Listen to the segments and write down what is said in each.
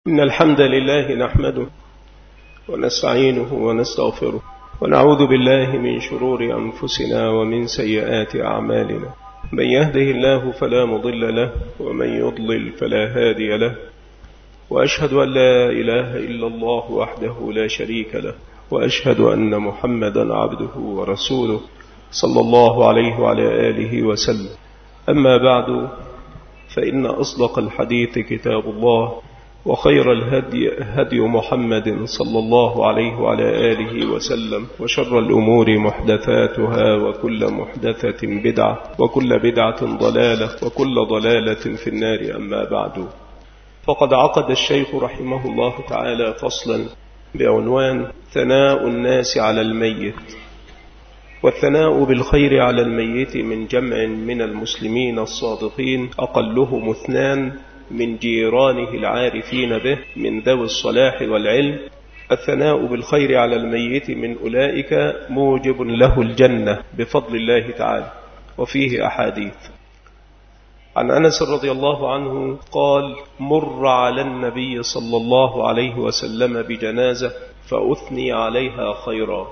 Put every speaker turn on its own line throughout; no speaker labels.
إن الحمد لله نحمده ونستعينه ونستغفره ونعوذ بالله من شرور أنفسنا ومن سيئات أعمالنا. من يهده الله فلا مضل له ومن يضلل فلا هادي له، وأشهد أن لا إله إلا الله وحده لا شريك له، وأشهد أن محمدا عبده ورسوله صلى الله عليه وعلى آله وسلم. أما بعد، فإن أصدق الحديث كتاب الله، وخير الهدي هدي محمد صلى الله عليه وعلى آله وسلم، وشر الأمور محدثاتها، وكل محدثة بدعة، وكل بدعة ضلالة، وكل ضلالة في النار. أما بعد، فقد عقد الشيخ رحمه الله تعالى فصلا بعنوان ثناء الناس على الميت. والثناء بالخير على الميت من جمع من المسلمين الصادقين أقلهم اثنان من جيرانه العارفين به من ذوي الصلاح والعلم. الثناء بالخير على الميت من أولئك موجب له الجنة بفضل الله تعالى. وفيه أحاديث عن أنس رضي الله عنه قال: مر على النبي صلى الله عليه وسلم بجنازة فأثني عليها خيرا.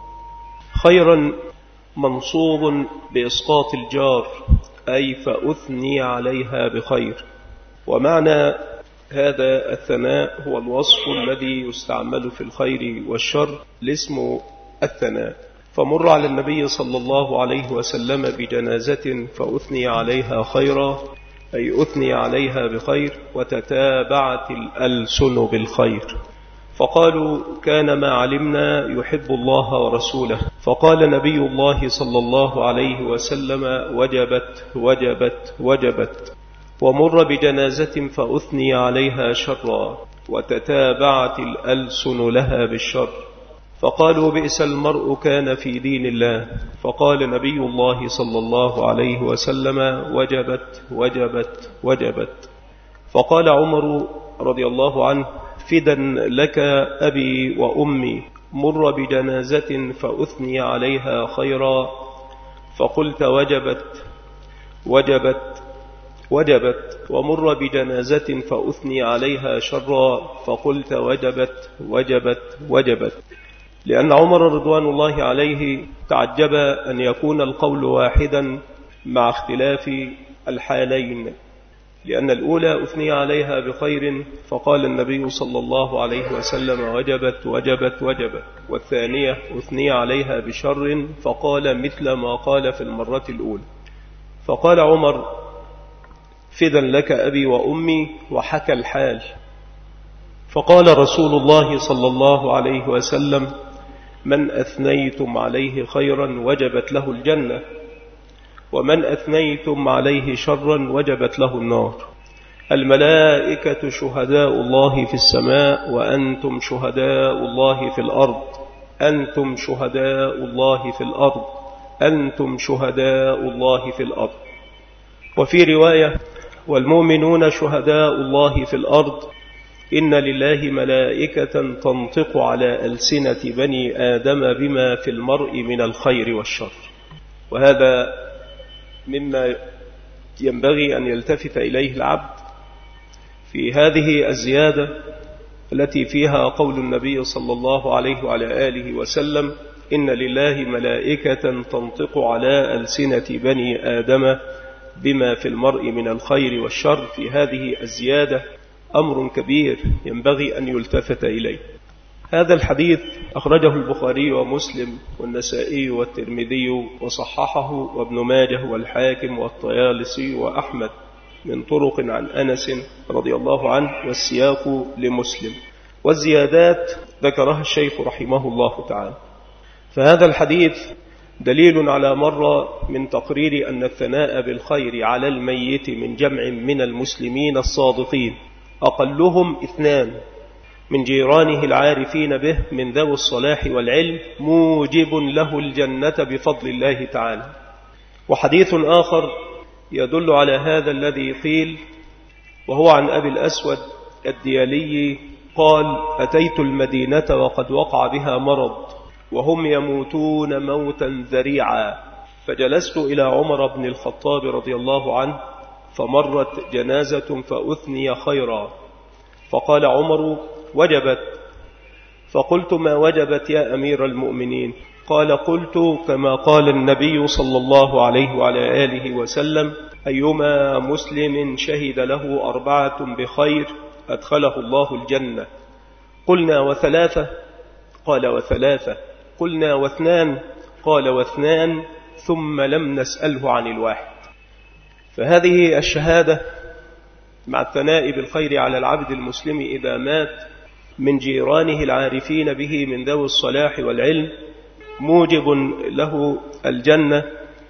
خيرا منصوب بإسقاط الجار، أي فأثني عليها بخير. ومعنى هذا الثناء هو الوصف الذي يستعمل في الخير والشر لاسم الثناء. فمر على النبي صلى الله عليه وسلم بجنازة فأثني عليها خيرا، أي أثني عليها بخير، وتتابعت الألسن بالخير. فقالوا: كان ما علمنا يحب الله ورسوله. فقال نبي الله صلى الله عليه وسلم: وجبت وجبت وجبت. ومر بجنازة فأثني عليها شرا، وتتابعت الألسن لها بالشر. فقالوا: بئس المرء كان في دين الله. فقال نبي الله صلى الله عليه وسلم: وجبت وجبت وجبت. فقال عمر رضي الله عنه: فدا لك أبي وأمي. مر بجنازة فأثني عليها خيرا، فقلت: وجبت وجبت وجبت. ومر بجنازة فأثني عليها شرا، فقلت: وجبت وجبت وجبت. لأن عمر رضوان الله عليه تعجب أن يكون القول واحدا مع اختلاف الحالين، لأن الأولى أثني عليها بخير فقال النبي صلى الله عليه وسلم: وجبت وجبت وجبت. والثانية أثني عليها بشر فقال مثل ما قال في المرة الأولى. فقال عمر: فدا لك أبي وأمي، وحكى الحال. فقال رسول الله صلى الله عليه وسلم: من أثنيتم عليه خيرا وجبت له الجنة، ومن أثنيتم عليه شرا وجبت له النار. الملائكة شهداء الله في السماء، وأنتم شهداء الله في الأرض. أنتم شهداء الله في الأرض. أنتم شهداء الله في الأرض. وفي رواية: والمؤمنون شهداء الله في الأرض. إن لله ملائكة تنطق على ألسنة بني آدم بما في المرء من الخير والشر. وهذا مما ينبغي أن يلتفت إليه العبد في هذه الزيادة التي فيها قول النبي صلى الله عليه وعلى آله وسلم: إن لله ملائكة تنطق على ألسنة بني آدم بما في المرء من الخير والشر. في هذه الزيادة أمر كبير ينبغي أن يلتفت إليه. هذا الحديث أخرجه البخاري ومسلم والنسائي والترمذي وصححه وابن ماجه والحاكم والطيالسي وأحمد من طرق عن أنس رضي الله عنه، والسياق لمسلم. والزيادات ذكرها الشيخ رحمه الله تعالى. فهذا الحديث دليل على مرة من تقرير أن الثناء بالخير على الميت من جمع من المسلمين الصادقين أقلهم اثنان من جيرانه العارفين به من ذوي الصلاح والعلم موجب له الجنة بفضل الله تعالى. وحديث آخر يدل على هذا الذي قيل، وهو عن أبي الأسود الديالي قال: أتيت المدينة وقد وقع بها مرض، وهم يموتون موتا ذريعا، فجلست إلى عمر بن الخطاب رضي الله عنه، فمرت جنازة فأثني خيرا، فقال عمر: وجبت. فقلت: ما وجبت يا أمير المؤمنين؟ قال: قلت كما قال النبي صلى الله عليه وعلى آله وسلم: أيما مسلم شهد له 4 بخير أدخله الله الجنة. قلنا: وثلاثة؟ قال: وثلاثة. قلنا: واثنان؟ قال: واثنان. ثم لم نسأله عن الواحد. فهذه الشهادة مع الثناء بالخير على العبد المسلم إذا مات من جيرانه العارفين به من ذوي الصلاح والعلم موجب له الجنة،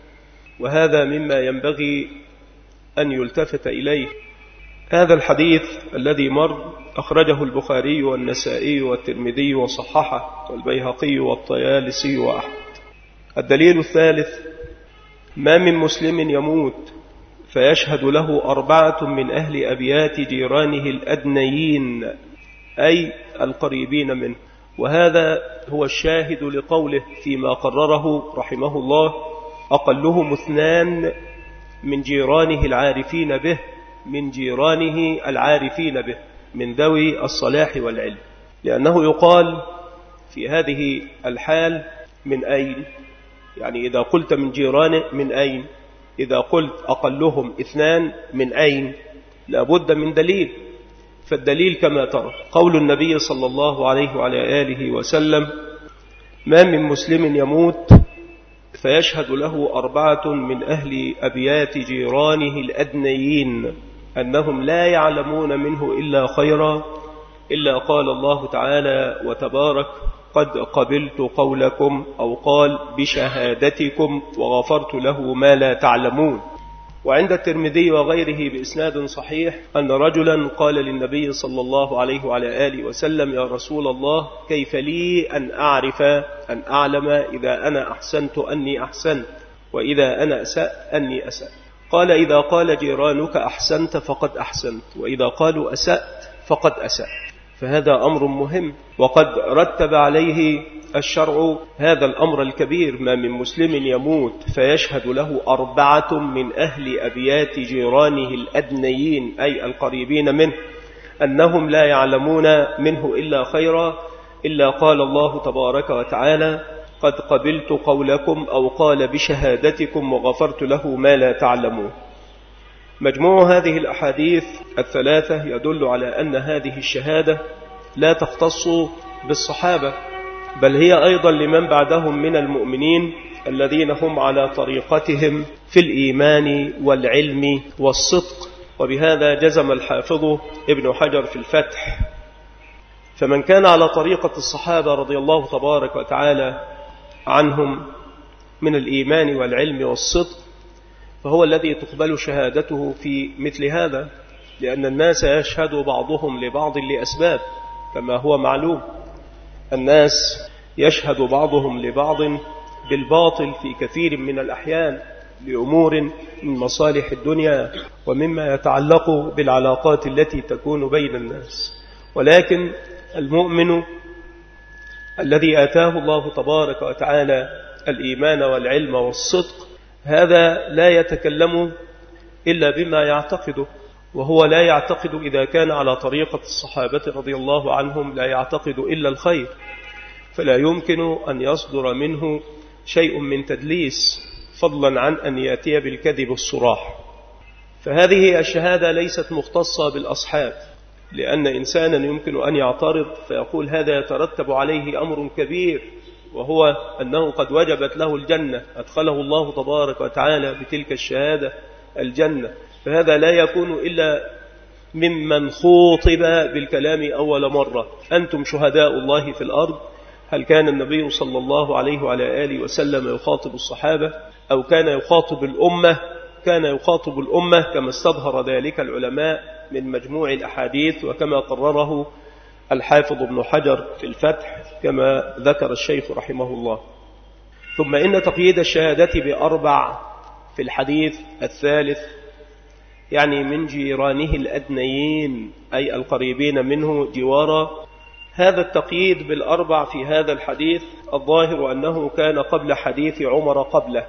وهذا مما ينبغي أن يلتفت إليه. هذا الحديث الذي مر أخرجه البخاري والنسائي والترمذي وصححه والبيهقي والطيالسي وأحمد. الدليل الثالث: ما من مسلم يموت فيشهد له 4 من أهل أبيات جيرانه الأدنيين أي القريبين منه، وهذا هو الشاهد لقوله فيما قرره رحمه الله: أقلهم 2 من جيرانه العارفين به، من جيرانه العارفين به من ذوي الصلاح والعلم، لأنه يقال في هذه الحال من أين؟ يعني إذا قلت من جيرانه من أين؟ إذا قلت أقلهم 2 من أين؟ لابد من دليل. فالدليل كما ترى قول النبي صلى الله عليه وعلى آله وسلم: ما من مسلم يموت فيشهد له 4 من أهل أبيات جيرانه الأدنيين أنهم لا يعلمون منه إلا خيرا، إلا قال الله تعالى وتبارك: قد قبلت قولكم، أو قال: بشهادتكم، وغفرت له ما لا تعلمون. وعند الترمذي وغيره بإسناد صحيح أن رجلا قال للنبي صلى الله عليه وعلى آله وسلم: يا رسول الله، كيف لي أن أعلم إذا أنا أحسنت أني أحسنت، وإذا أنا أسأت أني أسأت؟ قال: إذا قال جيرانك أحسنت فقد أحسنت، وإذا قالوا أسأت فقد أسأت. فهذا أمر مهم، وقد رتب عليه الشرع هذا الأمر الكبير: ما من مسلم يموت فيشهد له 4 من أهل أبيات جيرانه الأدنيين أي القريبين منه أنهم لا يعلمون منه إلا خيرا، إلا قال الله تبارك وتعالى: قد قبلت قولكم، أو قال: بشهادتكم، وغفرت له ما لا تعلمون. مجموع هذه الأحاديث الثلاثة يدل على أن هذه الشهادة لا تختص بالصحابة، بل هي أيضا لمن بعدهم من المؤمنين الذين هم على طريقتهم في الإيمان والعلم والصدق. وبهذا جزم الحافظ ابن حجر في الفتح: فمن كان على طريقة الصحابة رضي الله تبارك وتعالى عنهم من الإيمان والعلم والصدق فهو الذي تقبل شهادته في مثل هذا، لأن الناس يشهد بعضهم لبعض لأسباب كما هو معلوم. الناس يشهد بعضهم لبعض بالباطل في كثير من الأحيان لأمور من مصالح الدنيا ومما يتعلق بالعلاقات التي تكون بين الناس. ولكن المؤمن الذي آتاه الله تبارك وتعالى الإيمان والعلم والصدق هذا لا يتكلم إلا بما يعتقده، وهو لا يعتقد إذا كان على طريقة الصحابة رضي الله عنهم لا يعتقد إلا الخير، فلا يمكن أن يصدر منه شيء من تدليس، فضلا عن أن يأتي بالكذب الصراح. فهذه الشهادة ليست مختصة بالأصحاب، لأن إنسانا يمكن أن يعترض فيقول هذا يترتب عليه أمر كبير، وهو أنه قد وجبت له الجنة، أدخله الله تبارك وتعالى بتلك الشهادة الجنة، فهذا لا يكون إلا ممن خوطب بالكلام أول مرة: أنتم شهداء الله في الأرض. هل كان النبي صلى الله عليه وعلى آله وسلم يخاطب الصحابة أو كان يخاطب الأمة؟ كان يخاطب الأمة كما استظهر ذلك العلماء من مجموع الأحاديث، وكما قرره الحافظ ابن حجر في الفتح كما ذكر الشيخ رحمه الله. ثم إن تقييد الشهادة ب4 في الحديث الثالث يعني من جيرانه الأدنيين أي القريبين منه جوارا، هذا التقييد بال4 في هذا الحديث الظاهر أنه كان قبل حديث عمر قبله،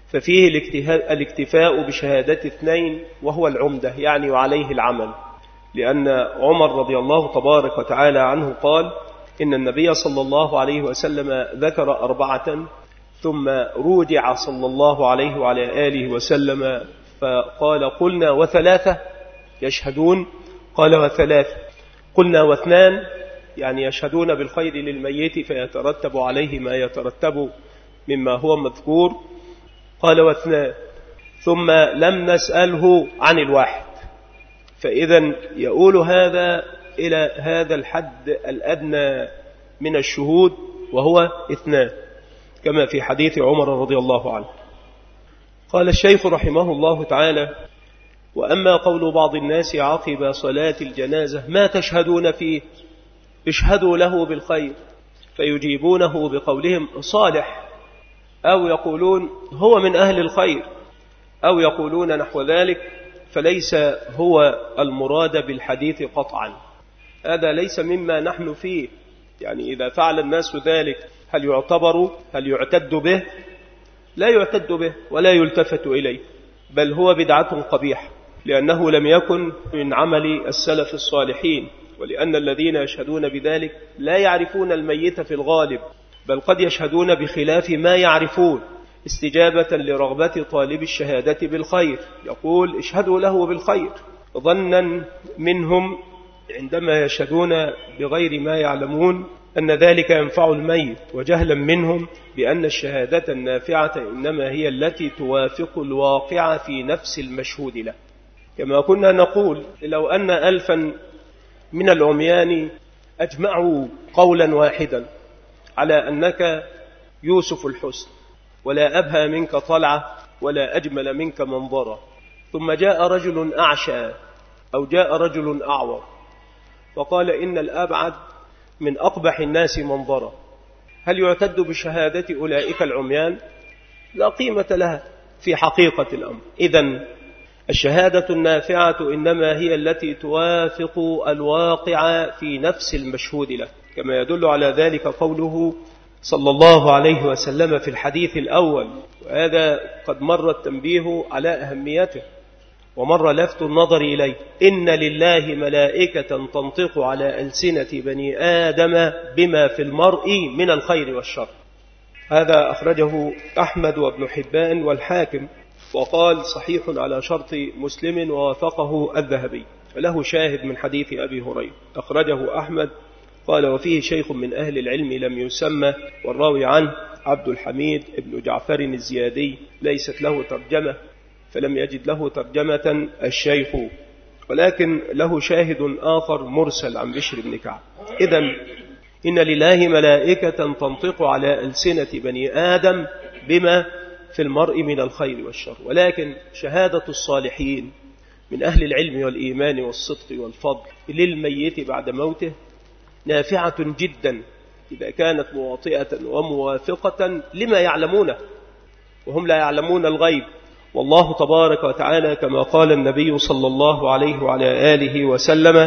ففيه الاكتفاء بشهادة 2 وهو العمدة يعني وعليه العمل، لأن عمر رضي الله تبارك وتعالى عنه قال إن النبي صلى الله عليه وسلم ذكر 4 ثم رجع صلى الله عليه وعلى آله وسلم فقال قلنا 3 يشهدون؟ قال 3. قلنا 2 يعني يشهدون بالخير للميت فيترتب عليه ما يترتب مما هو مذكور؟ قال 2. ثم لم نسأله عن 1. فإذا يقول هذا إلى هذا الحد الأدنى من الشهود وهو 2 كما في حديث عمر رضي الله عنه. قال الشيخ رحمه الله تعالى: وأما قول بعض الناس عقب صلاة الجنازة ما تشهدون فيه؟ اشهدوا له بالخير، فيجيبونه بقولهم صالح، أو يقولون هو من أهل الخير، أو يقولون نحو ذلك، فليس هو المراد بالحديث قطعا. هذا ليس مما نحن فيه. يعني إذا فعل الناس ذلك هل يعتد به؟ لا يعتد به ولا يلتفت إليه، بل هو بدعة قبيحة، لأنه لم يكن من عمل السلف الصالحين، ولأن الذين يشهدون بذلك لا يعرفون الميت في الغالب، بل قد يشهدون بخلاف ما يعرفون استجابة لرغبة طالب الشهادة بالخير، يقول اشهدوا له بالخير، ظنا منهم عندما يشهدون بغير ما يعلمون أن ذلك ينفع الميت، وجهلا منهم بأن الشهادة النافعة إنما هي التي توافق الواقع في نفس المشهود له. كما كنا نقول لو أن 1000 من العميان أجمعوا قولا واحدا على أنك يوسف الحسن، ولا أبهى منك طلعة ولا أجمل منك منظرا، ثم جاء رجل أعشى أو جاء رجل أعور وقال إن الأبعد من أقبح الناس منظرا، هل يعتد بشهادة أولئك العميان؟ لا قيمة لها في حقيقة الأمر. إذن الشهادة النافعة إنما هي التي توافق الواقع في نفس المشهود له، كما يدل على ذلك قوله صلى الله عليه وسلم في الحديث الأول، وهذا قد مر التنبيه على أهميته ومر لفت النظر إليه: إن لله ملائكة تنطق على ألسنة بني آدم بما في المرء من الخير والشر. هذا أخرجه أحمد وابن حبان والحاكم، وقال صحيح على شرط مسلم ووافقه الذهبي، له شاهد من حديث أبي هريرة أخرجه أحمد. قال وفيه شيخ من أهل العلم لم يسمى، والراوي عنه عبد الحميد ابن جعفر الزيادي ليست له ترجمة، فلم يجد له ترجمة الشيخ، ولكن له شاهد آخر مرسل عن بشر بن كعب. إذن إن لله ملائكة تنطق على ألسنة بني آدم بما في المرء من الخير والشر، ولكن شهادة الصالحين من أهل العلم والإيمان والصدق والفضل للميت بعد موته نافعة جدا إذا كانت مواطئة وموافقة لما يعلمونه، وهم لا يعلمون الغيب. والله تبارك وتعالى كما قال النبي صلى الله عليه وعلى آله وسلم: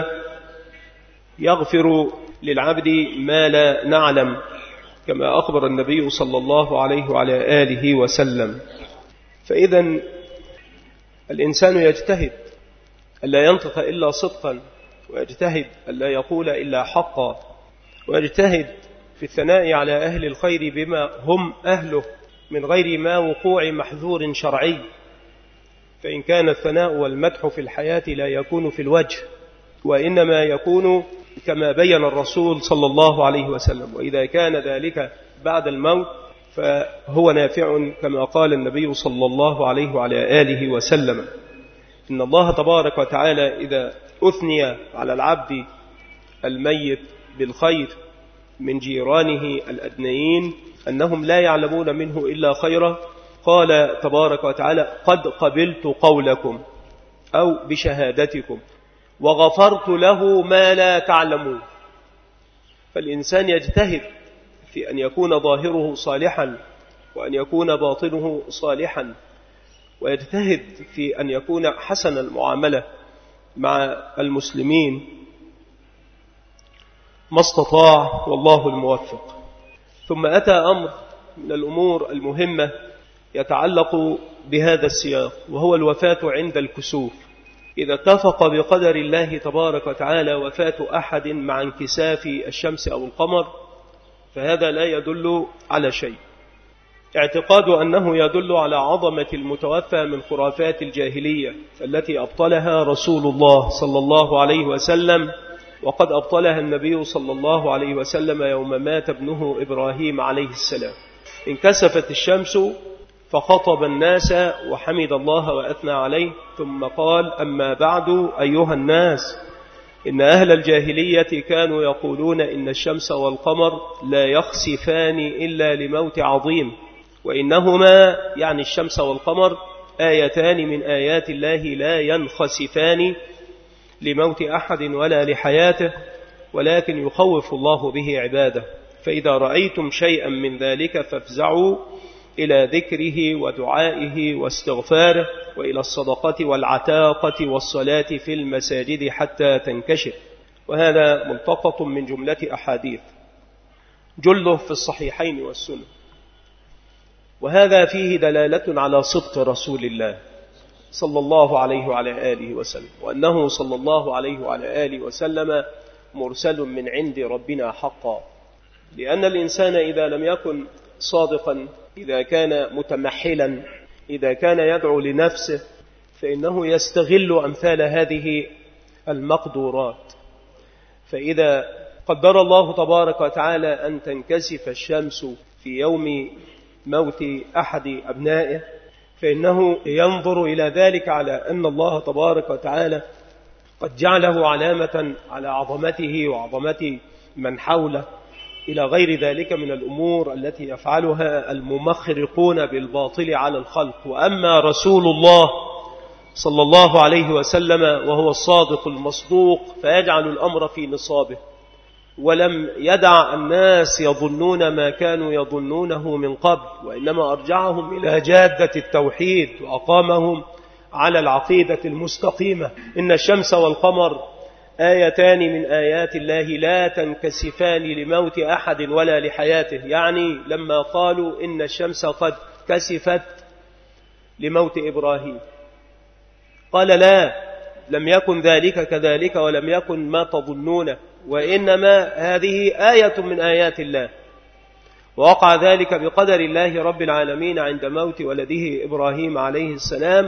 يغفر للعبد ما لا نعلم، كما أخبر النبي صلى الله عليه وعلى آله وسلم. فإذا الإنسان يجتهد ألا ينطق إلا صدقا، ويجتهد ألا يقول إلا حقا، ويجتهد في الثناء على أهل الخير بما هم أهله من غير ما وقوع محذور شرعي، فإن كان الثناء والمدح في الحياة لا يكون في الوجه، وإنما يكون كما بين الرسول صلى الله عليه وسلم، وإذا كان ذلك بعد الموت فهو نافع كما قال النبي صلى الله عليه وعلى آله وسلم: إن الله تبارك وتعالى إذا أثني على العبد الميت بالخير من جيرانه الأدنيين أنهم لا يعلمون منه إلا خيرا، قال تبارك وتعالى: قد قبلت قولكم أو بشهادتكم وغفرت له ما لا تعلمون. فالإنسان يجتهد في أن يكون ظاهره صالحا وأن يكون باطنه صالحا، ويجتهد في أن يكون حسن المعاملة مع المسلمين ما استطاع، والله الموفق. ثم أتى أمر من الأمور المهمة يتعلق بهذا السياق، وهو الوفاة عند الكسوف. إذا اتفق بقدر الله تبارك وتعالى وفاة أحد مع انكساف الشمس أو القمر فهذا لا يدل على شيء. اعتقاد أنه يدل على عظمة المتوفى من خرافات الجاهلية التي أبطلها رسول الله صلى الله عليه وسلم، وقد أبطلها النبي صلى الله عليه وسلم يوم مات ابنه إبراهيم عليه السلام. انكسفت الشمس فخطب الناس وحمد الله وأثنى عليه، ثم قال: أما بعد أيها الناس، إن أهل الجاهلية كانوا يقولون إن الشمس والقمر لا يخسفان إلا لموت عظيم، وإنهما يعني الشمس والقمر آيتان من آيات الله لا ينخسفان لموت أحد ولا لحياته، ولكن يخوف الله به عباده. فإذا رأيتم شيئا من ذلك فافزعوا إلى ذكره ودعائه واستغفاره، وإلى الصدقة والعتاقة والصلاة في المساجد حتى تنكشف. وهذا ملتقط من جملة أحاديث جله في الصحيحين والسنة، وهذا فيه دلالة على صدق رسول الله صلى الله عليه وعلى آله وسلم، وأنه صلى الله عليه وعلى آله وسلم مرسل من عند ربنا حقا. لأن الإنسان إذا لم يكن صادقا، إذا كان متمحلا، إذا كان يدعو لنفسه، فإنه يستغل أمثال هذه المقدورات. فإذا قدر الله تبارك وتعالى أن تنكسف الشمس في يوم موت أحد أبنائه، فإنه ينظر إلى ذلك على أن الله تبارك وتعالى قد جعله علامة على عظمته وعظمة من حوله، إلى غير ذلك من الأمور التي يفعلها الممخرقون بالباطل على الخلق. وأما رسول الله صلى الله عليه وسلم وهو الصادق المصدوق فيجعل الأمر في نصابه، ولم يدع الناس يظنون ما كانوا يظنونه من قبل، وإنما أرجعهم إلى جادة التوحيد وأقامهم على العقيدة المستقيمة. إن الشمس والقمر آيتان من آيات الله لا تنكسفان لموت أحد ولا لحياته، يعني لما قالوا إن الشمس قد كسفت لموت إبراهيم قال: لا، لم يكن ذلك كذلك، ولم يكن ما تظنونه، وإنما هذه آية من آيات الله. ووقع ذلك بقدر الله رب العالمين عند موت ولده إبراهيم عليه السلام،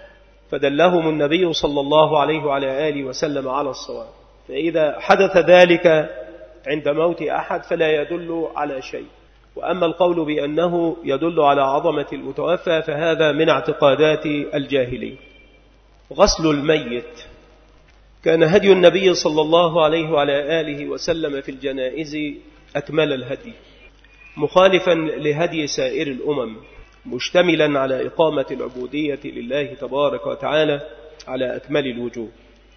فدلهم النبي صلى الله عليه وعلى آله وسلم على الصواب. فإذا حدث ذلك عند موت أحد فلا يدل على شيء. وأما القول بأنه يدل على عظمة المتوفى فهذا من اعتقادات الجاهلية. غسل الميت كان هدي النبي صلى الله عليه وعلى آله وسلم في الجنائز أكمل الهدي، مخالفا لهدي سائر الأمم، مشتملا على إقامة العبودية لله تبارك وتعالى على أكمل الوجوه،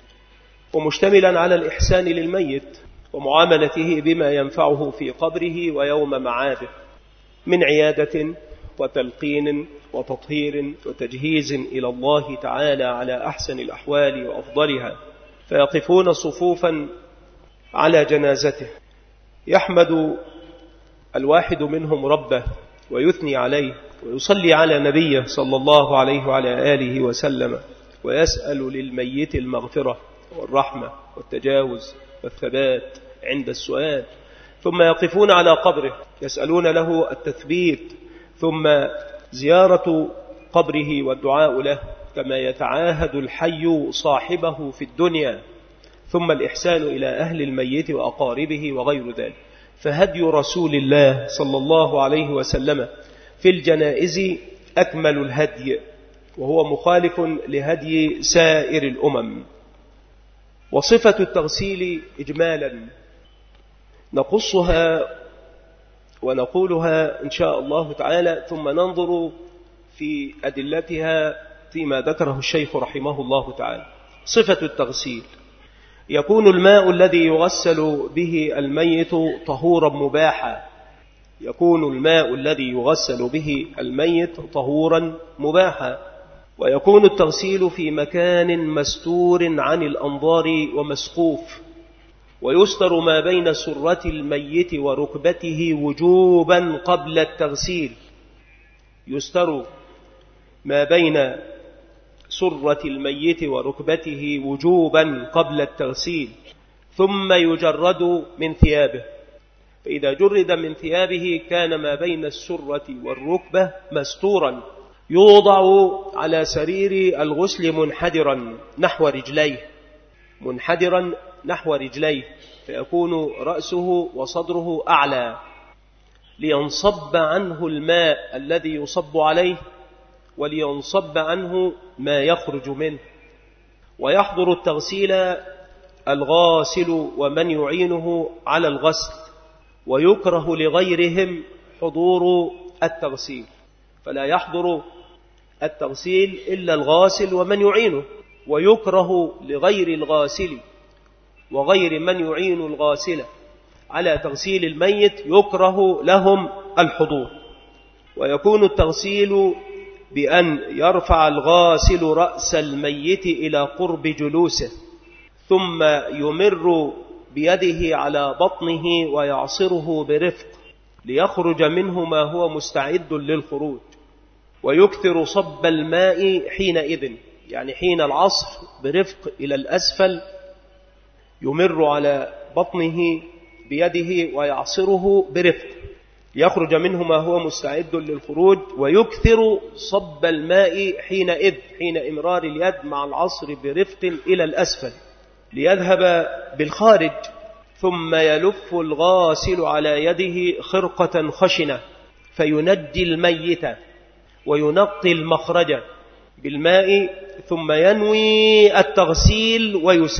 ومشتملا على الإحسان للميت ومعاملته بما ينفعه في قبره ويوم معاده من عيادة وتلقين وتطهير وتجهيز إلى الله تعالى على أحسن الأحوال وأفضلها، فيقفون صفوفا على جنازته، يحمد الواحد منهم ربه ويثني عليه ويصلي على نبيه صلى الله عليه وعلى آله وسلم، ويسأل للميت المغفرة والرحمة والتجاوز والثبات عند السؤال، ثم يقفون على قبره يسألون له التثبيت، ثم زيارة قبره والدعاء له كما يتعاهد الحي صاحبه في الدنيا، ثم الإحسان إلى أهل الميت وأقاربه وغير ذلك. فهدي رسول الله صلى الله عليه وسلم في الجنائز أكمل الهدي، وهو مخالف لهدي سائر الأمم. وصفة التغسيل إجمالا نقصها ونقولها إن شاء الله تعالى، ثم ننظر في أدلتها فيما ذكره الشيخ رحمه الله تعالى. صفة التغسيل: يكون الماء الذي يغسل به الميت طهورا مباحا، يكون الماء الذي يغسل به الميت طهورا مباحا، ويكون التغسيل في مكان مستور عن الأنظار ومسقوف، ويستر ما بين سرة الميت وركبته وجوبا قبل التغسيل، يستر ما بين سرة الميت وركبته وجوبا قبل التغسيل، ثم يجرد من ثيابه. فإذا جرد من ثيابه كان ما بين السرة والركبة مستورا، يوضع على سرير الغسل منحدرا نحو رجليه، فيكون رأسه وصدره أعلى لينصب عنه الماء الذي يصب عليه، ولينصب عنه ما يخرج منه. ويحضر التغسيل الغاسل ومن يعينه على الغسل، ويكره لغيرهم حضور التغسيل، فلا يحضر التغسيل إلا الغاسل ومن يعينه، ويكره لغير الغاسل وغير من يعين الغاسل على تغسيل الميت يكره لهم الحضور. ويكون التغسيل بأن يرفع الغاسل رأس الميت إلى قرب جلوسه، ثم يمر بيده على بطنه ويعصره برفق ليخرج منه ما هو مستعد للخروج، ويكثر صب الماء حينئذ، يعني حين العصر برفق إلى الأسفل، يمر على بطنه بيده ويعصره برفق ليخرج منه ما هو مستعد للخروج، ويكثر صب الماء حينئذ، حين إمرار اليد مع العصر برفق إلى الأسفل ليذهب بالخارج. ثم يلف الغاسل على يده خرقة خشنة فينجي الميت وينقي المخرج بالماء، ثم ينوي التغسيل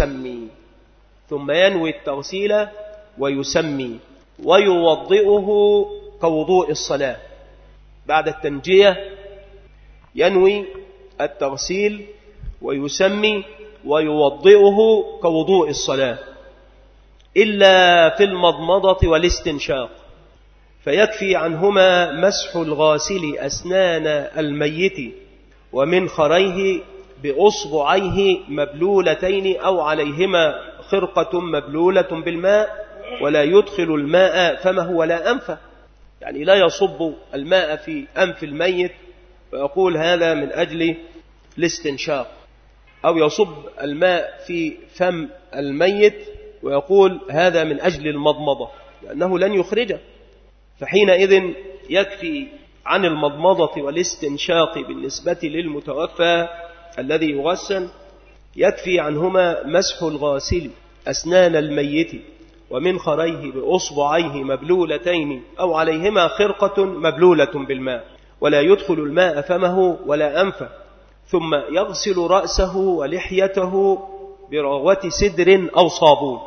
ويسمي ويوضئه كوضوء الصلاة. بعد التنجية ينوي التغسيل ويسمي ويوضئه كوضوء الصلاة، إلا في المضمضة والاستنشاق، فيكفي عنهما مسح الغاسل أسنان الميت ومنخريه بأصبعيه مبلولتين أو عليهما خرقة مبلولة بالماء، ولا يدخل الماء فمه ولا أنفه، يعني لا يصب الماء في أنف الميت ويقول هذا من أجل الاستنشاق، أو يصب الماء في فم الميت ويقول هذا من أجل المضمضة، لأنه لن يخرجه. فحينئذ يكفي عن المضمضة والاستنشاق بالنسبة للمتوفى الذي يغسل، يكفي عنهما مسح الغاسل أسنان الميت ومنخريه بأصبعيه مبلولتين أو عليهما خرقة مبلولة بالماء، ولا يدخل الماء فمه ولا أنفه. ثم يغسل رأسه ولحيته برغوة سدر أو صابون،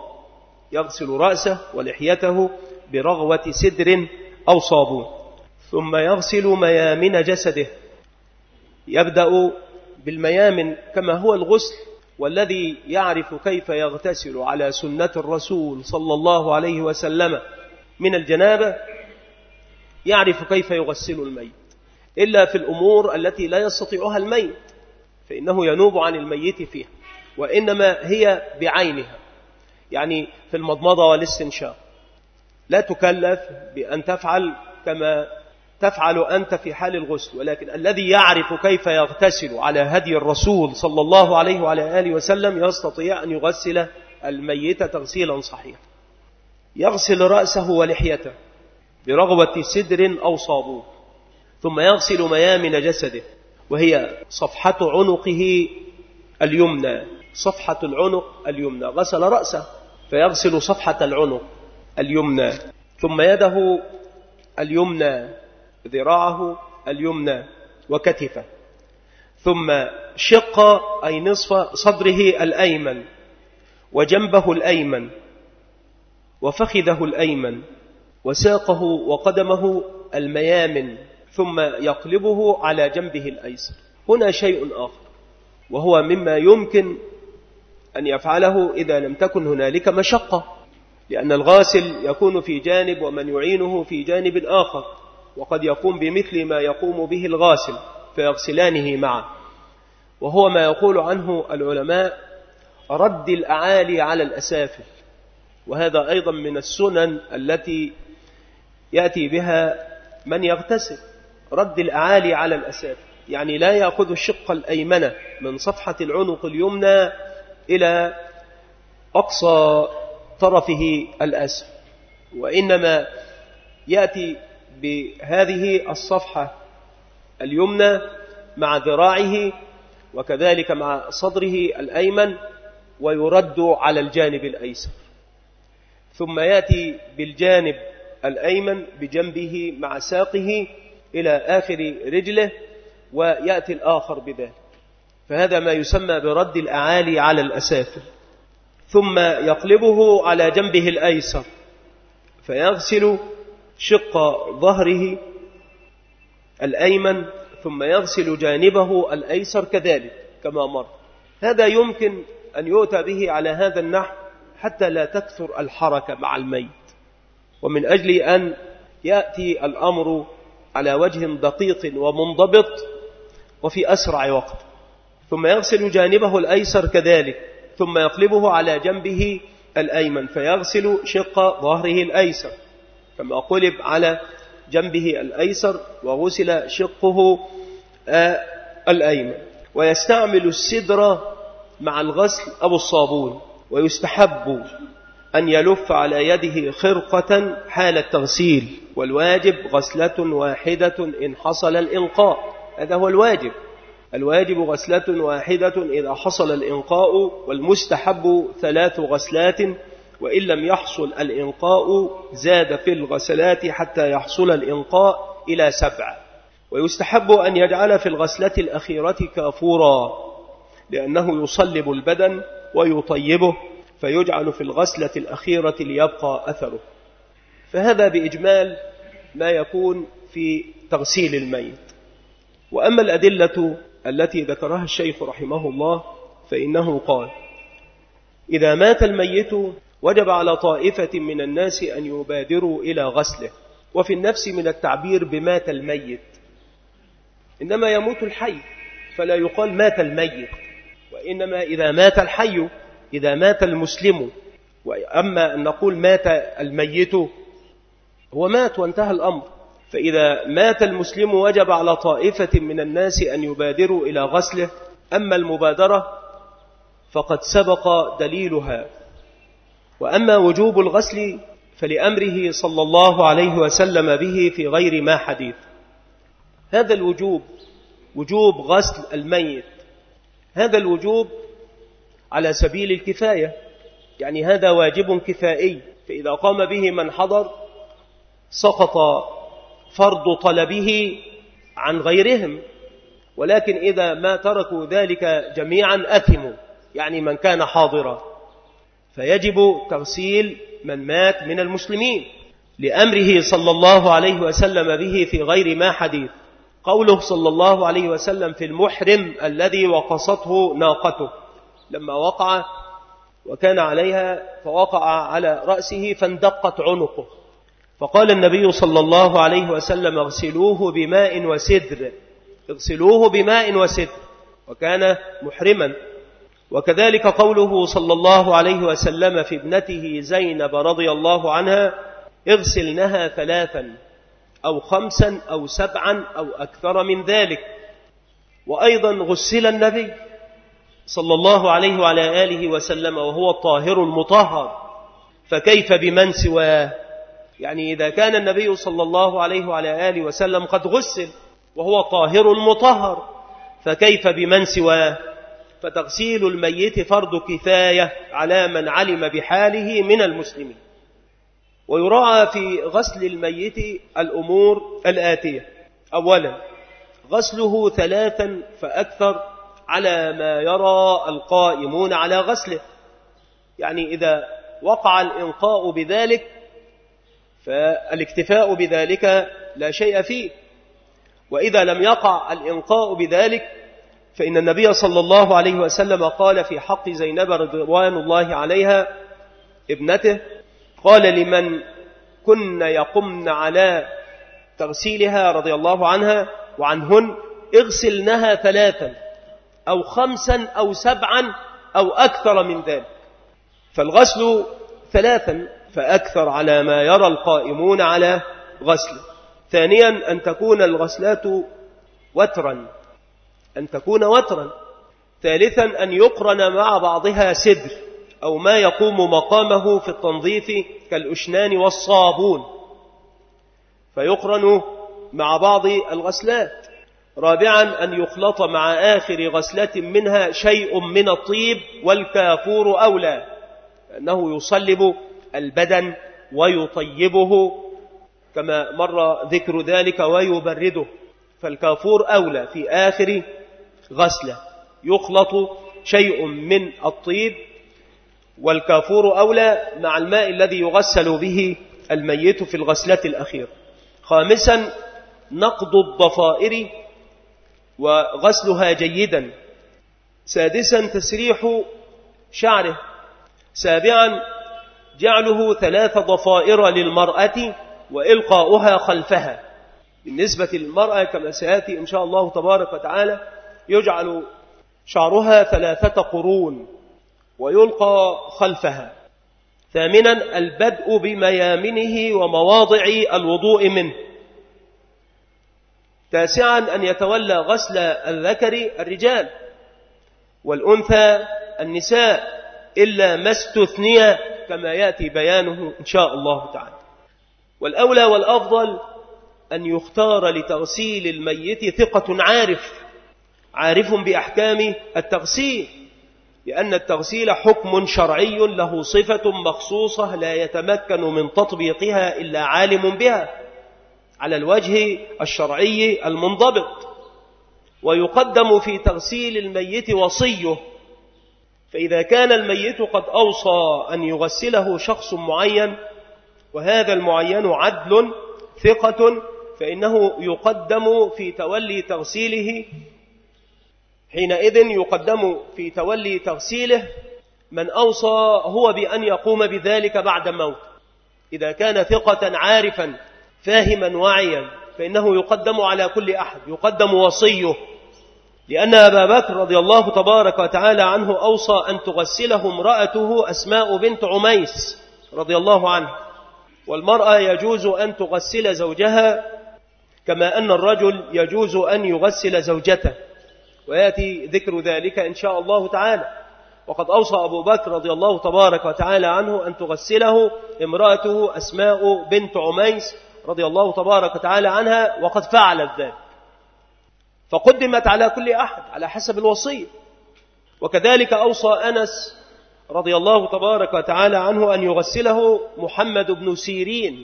ثم يغسل ميامن جسده. يبدأ بالميامن كما هو الغسل، والذي يعرف كيف يغتسل على سنة الرسول صلى الله عليه وسلم من الجنابة يعرف كيف يغسل الميت، إلا في الأمور التي لا يستطيعها الميت فإنه ينوب عن الميت فيها، وإنما هي بعينها، يعني في المضمضة والاستنشاق لا تكلف بأن تفعل كما تفعل أنت في حال الغسل، ولكن الذي يعرف كيف يغتسل على هدي الرسول صلى الله عليه وعلى آله وسلم يستطيع أن يغسل الميت تغسيلا صحيحا. يغسل رأسه ولحيته برغوة سدر أو صابون، ثم يغسل ميامن جسده، وهي صفحة عنقه اليمنى، غسل رأسه فيغسل صفحة العنق اليمنى، ثم يده اليمنى، ذراعه اليمنى وكتفه، ثم شق أي نصف صدره الأيمن وجنبه الأيمن وفخذه الأيمن وساقه وقدمه الميامن، ثم يقلبه على جنبه الأيسر. هنا شيء آخر، وهو مما يمكن أن يفعله إذا لم تكن هنالك مشقة، لأن الغاسل يكون في جانب ومن يعينه في جانب آخر، وقد يقوم بمثل ما يقوم به الغاسل فيغسلانه معا، وهو ما يقول عنه العلماء رد الأعالي على الأسافل، وهذا أيضا من السنن التي يأتي بها من يغتسل، رد الأعالي على الأسافل، يعني لا يأخذ الشق الأيمن من صفحة العنق اليمنى إلى أقصى طرفه الأسفل، وإنما يأتي بهذه الصفحة اليمنى مع ذراعه وكذلك مع صدره الأيمن، ويرد على الجانب الأيسر، ثم يأتي بالجانب الأيمن بجنبه مع ساقه إلى آخر رجله، ويأتي الآخر بذلك. فهذا ما يسمى برد الأعالي على الأسافل. ثم يقلبه على جنبه الأيسر فيغسل شق ظهره الأيمن، ثم يغسل جانبه الأيسر كذلك كما مر. هذا يمكن أن يؤتى به على هذا النحو حتى لا تكثر الحركة مع الميت، ومن أجل أن يأتي الأمر على وجه دقيق ومنضبط وفي أسرع وقت. ثم يغسل جانبه الأيسر كذلك، ثم يقلبه على جنبه الأيمن فيغسل شق ظهره الأيسر كما قلب على جنبه الأيسر وغسل شقه الأيمن. ويستعمل السدر مع الغسل أو الصابون، ويستحب أن يلف على يده خرقة حال التغسيل، والواجب غسلة واحدة إن حصل الإنقاء. هذا هو الواجب. الواجب غسلة واحدة إذا حصل الإنقاء، والمستحب 3 غسلات، وإن لم يحصل الإنقاء زاد في الغسلات حتى يحصل الإنقاء إلى 7. ويستحب أن يجعل في الغسلة الأخيرة كافورا، لأنه يصلب البدن ويطيبه، فيجعل في الغسلة الأخيرة ليبقى أثره. فهذا بإجمال ما يكون في تغسيل الميت. وأما الأدلة التي ذكرها الشيخ رحمه الله فإنه قال: إذا مات الميت وجب على طائفة من الناس أن يبادروا إلى غسله. وفي النفس من التعبير بمات الميت، إنما يموت الحي فلا يقال مات الميت، وإنما إذا مات الحي، إذا مات المسلم. وأما أن نقول مات الميت، هو مات وانتهى الأمر. فإذا مات المسلم وجب على طائفة من الناس أن يبادروا إلى غسله. أما المبادرة فقد سبق دليلها. وأما وجوب الغسل فلأمره صلى الله عليه وسلم به في غير ما حديث. هذا الوجوب وجوب غسل الميت، هذا الوجوب على سبيل الكفاية، يعني هذا واجب كفائي، فإذا قام به من حضر سقط فرض طلبه عن غيرهم. ولكن إذا ما تركوا ذلك جميعا أثموا، يعني من كان حاضرا، فيجب تغسيل من مات من المسلمين لأمره صلى الله عليه وسلم به في غير ما حديث. قوله صلى الله عليه وسلم في المحرم الذي وقصته ناقته، لما وقع وكان عليها فوقع على رأسه فاندقت عنقه، فقال النبي صلى الله عليه وسلم: اغسلوه بماء وسدر، اغسلوه بماء وسدر، وكان محرما. وكذلك قوله صلى الله عليه وسلم في ابنته زينب رضي الله عنها: اغسلنها 3 أو 5 أو 7 أو أكثر من ذلك. وأيضا غسل النبي صلى الله عليه وعلى آله وسلم وهو الطاهر المطهر، فكيف بمن سواه؟ يعني إذا كان النبي صلى الله عليه وعلى آله وسلم قد غسل وهو طاهر المطهر، فكيف بمن سواه؟ فتغسيل الميت فرض كفاية على من علم بحاله من المسلمين. ويراعى في غسل الميت الأمور الآتية: أولا، غسله 3 فأكثر على ما يرى القائمون على غسله، يعني إذا وقع الإنقاء بذلك فالاكتفاء بذلك لا شيء فيه، وإذا لم يقع الإنقاء بذلك فإن النبي صلى الله عليه وسلم قال في حق زينب رضوان الله عليها ابنته، قال لمن كن يقمن على تغسيلها رضي الله عنها وعنهن: اغسلنها 3 أو 5 أو 7 أو أكثر من ذلك. فالغسل 3 فأكثر على ما يرى القائمون على غسله. ثانيا، أن تكون الغسلات وترا، أن تكون وترا. ثالثا أن يقرن مع بعضها سدر أو ما يقوم مقامه في التنظيف كالأشنان والصابون، فيقرن مع بعض الغسلات. رابعا أن يخلط مع آخر غسلة منها شيء من الطيب، والكافور أولى لأنه يصلب البدن ويطيبه كما مر ذكر ذلك ويبرده، فالكافور أولى في آخر غسلة يخلط شيء من الطيب، والكافور أولى مع الماء الذي يغسل به الميت في الغسلة الأخيرة. خامسا نقض الضفائر وغسلها جيدا. سادسا تسريح شعره. سابعا جعله 3 ضفائر للمرأة وإلقاؤها خلفها. بالنسبة للمرأة كما سيأتي إن شاء الله تبارك وتعالى يجعل شعرها 3 قرون ويلقى خلفها. ثامنا البدء بميامنه ومواضع الوضوء منه. تاسعا أن يتولى غسل الذكر الرجال والأنثى النساء إلا ما استثني كما يأتي بيانه إن شاء الله تعالى. والأولى والأفضل أن يختار لتغسيل الميت ثقة عارف بأحكام التغسيل، لأن التغسيل حكم شرعي له صفة مخصوصة لا يتمكن من تطبيقها إلا عالم بها على الوجه الشرعي المنضبط. ويقدم في تغسيل الميت وصيه، فإذا كان الميت قد أوصى أن يغسله شخص معين وهذا المعين عدل ثقة، فإنه يقدم في تولي تغسيله. حينئذ يقدم في تولي تغسيله من أوصى هو بأن يقوم بذلك بعد موت. إذا كان ثقة عارفا فاهما واعيا فإنه يقدم على كل أحد، يقدم وصيه، لأن أبا بكر رضي الله تبارك وتعالى عنه أوصى أن تغسله امرأته أسماء بنت عميس رضي الله عنه. والمرأة يجوز أن تغسل زوجها كما أن الرجل يجوز أن يغسل زوجته، ويأتي ذكر ذلك إن شاء الله تعالى. وقد أوصى أبو بكر رضي الله تبارك وتعالى عنه أن تغسله امرأته أسماء بنت عميس رضي الله تبارك وتعالى عنها، وقد فعلت ذلك، فقدمت على كل أحد على حسب الوصية. وكذلك أوصى أنس رضي الله تبارك وتعالى عنه أن يغسله محمد بن سيرين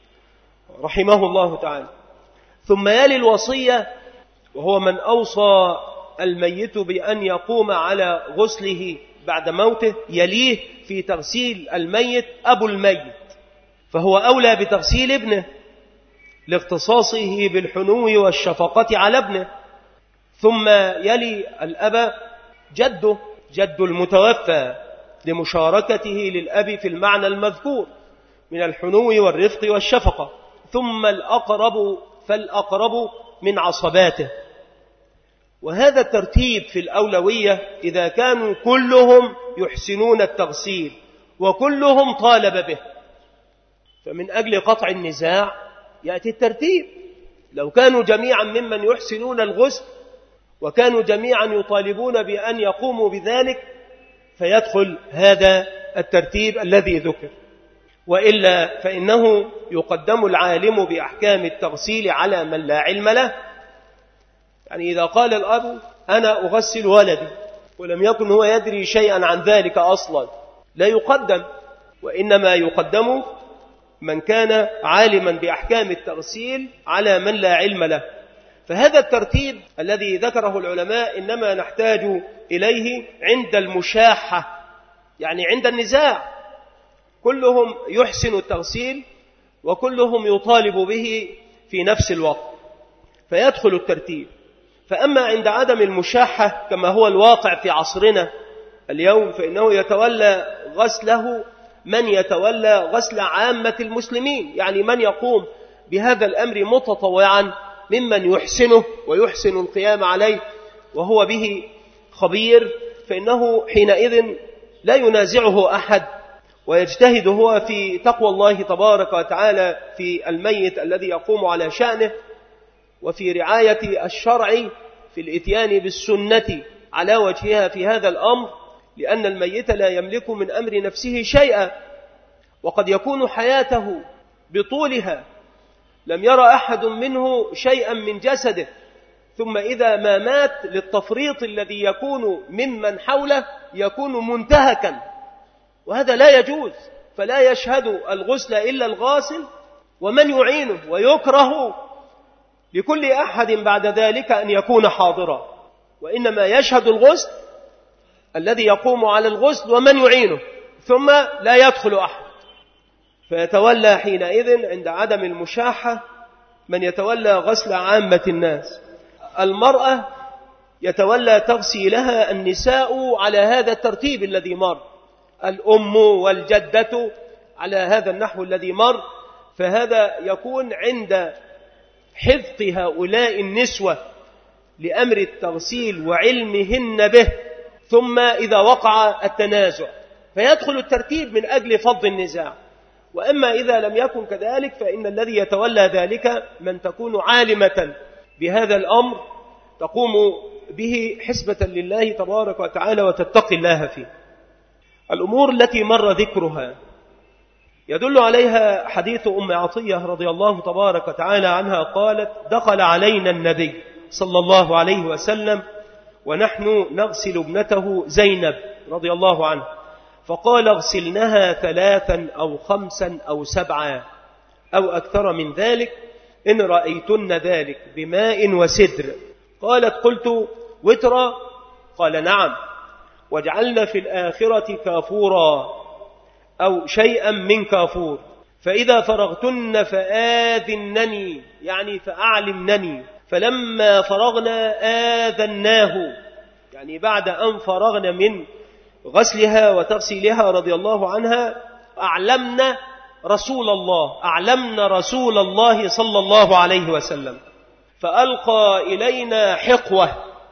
رحمه الله تعالى. ثم يلي الوصية وهو من أوصى الميت بأن يقوم على غسله بعد موته، يليه في تغسيل الميت أبو الميت، فهو أولى بتغسيل ابنه لاختصاصه بالحنو والشفقة على ابنه. ثم يلي الأب جد المتوفى لمشاركته للأب في المعنى المذكور من الحنو والرفق والشفقة. ثم الأقرب فالأقرب من عصباته. وهذا الترتيب في الأولوية إذا كانوا كلهم يحسنون التغسيل وكلهم طالب به، فمن أجل قطع النزاع يأتي الترتيب. لو كانوا جميعا ممن يحسنون الغسل وكانوا جميعا يطالبون بأن يقوموا بذلك فيدخل هذا الترتيب الذي ذكر، وإلا فإنه يقدم العالم بأحكام التغسيل على من لا علم له. يعني إذا قال الأب أنا أغسل ولدي ولم يكن هو يدري شيئا عن ذلك أصلا لا يقدم، وإنما يقدم من كان عالما بأحكام التغسيل على من لا علم له. فهذا الترتيب الذي ذكره العلماء إنما نحتاج إليه عند المشاحة، يعني عند النزاع كلهم يحسن التغسيل وكلهم يطالب به في نفس الوقت فيدخل الترتيب. فأما عند عدم المشاحة كما هو الواقع في عصرنا اليوم فإنه يتولى غسله من يتولى غسل عامة المسلمين، يعني من يقوم بهذا الأمر متطوعا ممن يحسنه ويحسن القيام عليه وهو به خبير، فإنه حينئذ لا ينازعه أحد ويجتهد هو في تقوى الله تبارك وتعالى في الميت الذي يقوم على شأنه وفي رعاية الشرع، في الإتيان بالسنة على وجهها في هذا الأمر، لأن الميت لا يملك من أمر نفسه شيئا، وقد يكون حياته بطولها لم يرى أحد منه شيئا من جسده، ثم إذا ما مات للتفريط الذي يكون ممن حوله يكون منتهكا، وهذا لا يجوز. فلا يشهد الغسل إلا الغاسل ومن يعينه، ويكره لكل أحد بعد ذلك أن يكون حاضرا، وإنما يشهد الغسل الذي يقوم على الغسل ومن يعينه، ثم لا يدخل أحد. فيتولى حينئذ عند عدم المشاحة من يتولى غسل عامة الناس. المرأة يتولى تغسيلها النساء على هذا الترتيب الذي مر، الأم والجدة على هذا النحو الذي مر، فهذا يكون عند حفظ هؤلاء النسوة لأمر التغسيل وعلمهن به، ثم إذا وقع التنازع فيدخل الترتيب من أجل فض النزاع. وأما إذا لم يكن كذلك فإن الذي يتولى ذلك من تكون عالمة بهذا الأمر تقوم به حسبة لله تبارك وتعالى وتتقي الله فيه. الأمور التي مر ذكرها يدل عليها حديث أم عطية رضي الله تبارك وتعالى عنها قالت: دخل علينا النبي صلى الله عليه وسلم ونحن نغسل ابنته زينب رضي الله عنها، فقال: اغسلنها 3 أو 5 أو 7 أو أكثر من ذلك إن رأيتن ذلك بماء وسدر. قالت: قلت: وترا؟ قال: نعم. واجعلنا في الآخرة كافورا أو شيئا من كافور، فإذا فرغتن فآذنني، يعني فأعلمنني. فلما فرغنا آذناه، يعني بعد أن فرغنا من غسلها وتغسيلها رضي الله عنها أعلمنا رسول الله صلى الله عليه وسلم، فألقى إلينا حقوة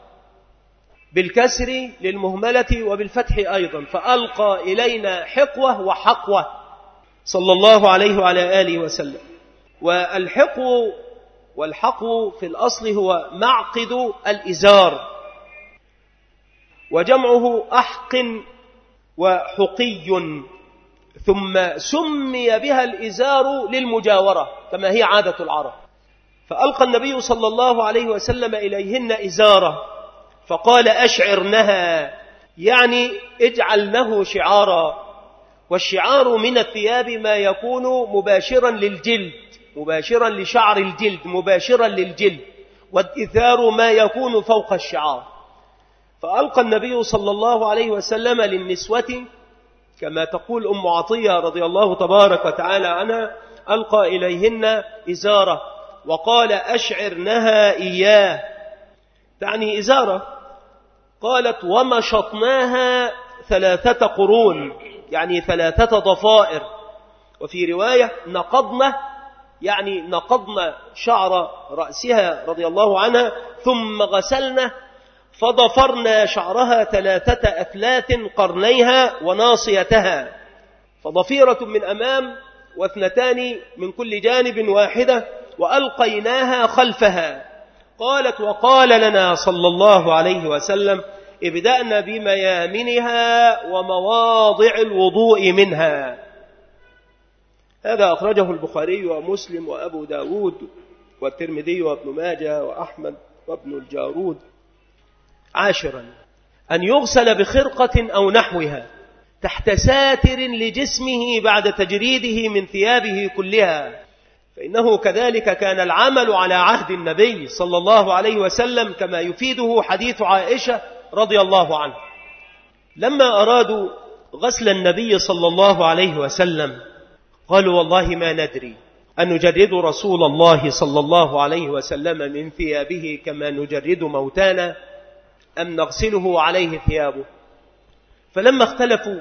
بالكسر للمهملة وبالفتح أيضا، فألقى إلينا حقوة وحقوة صلى الله عليه وعلى آله وسلم. والحقو في الأصل هو معقد الإزار، وجمعه أحق وحقي، ثم سمي بها الإزار للمجاورة كما هي عادة العرب. فألقى النبي صلى الله عليه وسلم إليهن إزارة فقال: أشعرنها، يعني اجعلنه شعارا. والشعار من الثياب ما يكون مباشرا للجلد، مباشرا لشعر الجلد، مباشرا للجلد، والإثار ما يكون فوق الشعار. فألقى النبي صلى الله عليه وسلم للنسوة كما تقول أم عطية رضي الله تبارك وتعالى عنها، ألقى إليهن إزارة وقال: أشعرنها إياه، تعني إزارة. قالت: ومشطناها 3 قرون، يعني 3 ضفائر. وفي رواية نقضنا، يعني نقضنا شعر رأسها رضي الله عنها ثم غسلنا فضفرنا شعرها 3 أثلاث قرنيها وناصيتها، فضفيرة من أمام و2 من كل جانب واحدة، وألقيناها خلفها. قالت: وقال لنا صلى الله عليه وسلم: ابدأنا بميامنها ومواضع الوضوء منها. هذا أخرجه البخاري ومسلم وأبو داود والترمذي وابن ماجه وأحمد وابن الجارود. 10: أن يغسل بخرقة أو نحوها تحت ساتر لجسمه بعد تجريده من ثيابه كلها، فإنه كذلك كان العمل على عهد النبي صلى الله عليه وسلم، كما يفيده حديث عائشة رضي الله عنه. لما أرادوا غسل النبي صلى الله عليه وسلم قالوا: والله ما ندري أن نجرد رسول الله صلى الله عليه وسلم من ثيابه كما نجرد موتانا، أم نغسله عليه ثيابه. فلما اختلفوا،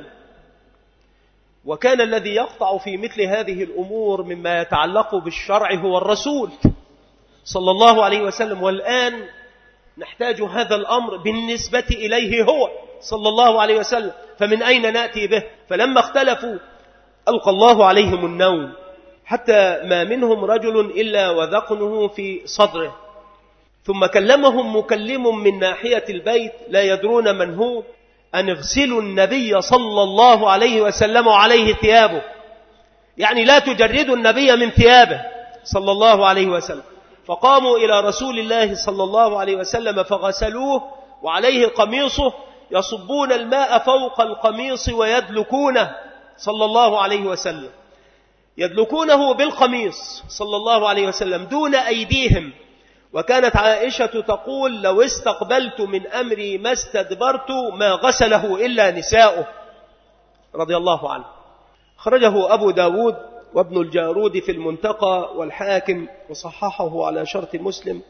وكان الذي يقطع في مثل هذه الأمور مما يتعلق بالشرع هو الرسول صلى الله عليه وسلم، والآن نحتاج هذا الأمر بالنسبة إليه هو صلى الله عليه وسلم، فمن أين نأتي به؟ فلما اختلفوا ألقى الله عليهم النوم، حتى ما منهم رجل إلا وذقنه في صدره، ثم كلمهم مكلم من ناحية البيت لا يدرون من هو أن اغسلوا النبي صلى الله عليه وسلم وعليه ثيابه، يعني لا تجردوا النبي من ثيابه صلى الله عليه وسلم. فقاموا إلى رسول الله صلى الله عليه وسلم فغسلوه وعليه قميصه، يصبون الماء فوق القميص ويدلكونه صلى الله عليه وسلم، يدلكونه بالقميص صلى الله عليه وسلم دون أيديهم. وكانت عائشة تقول: لو استقبلت من أمري ما استدبرت ما غسله إلا نساؤه رضي الله عنه. خرجه أبو داود وابن الجارود في المنتقى والحاكم وصححه على شرط مسلم.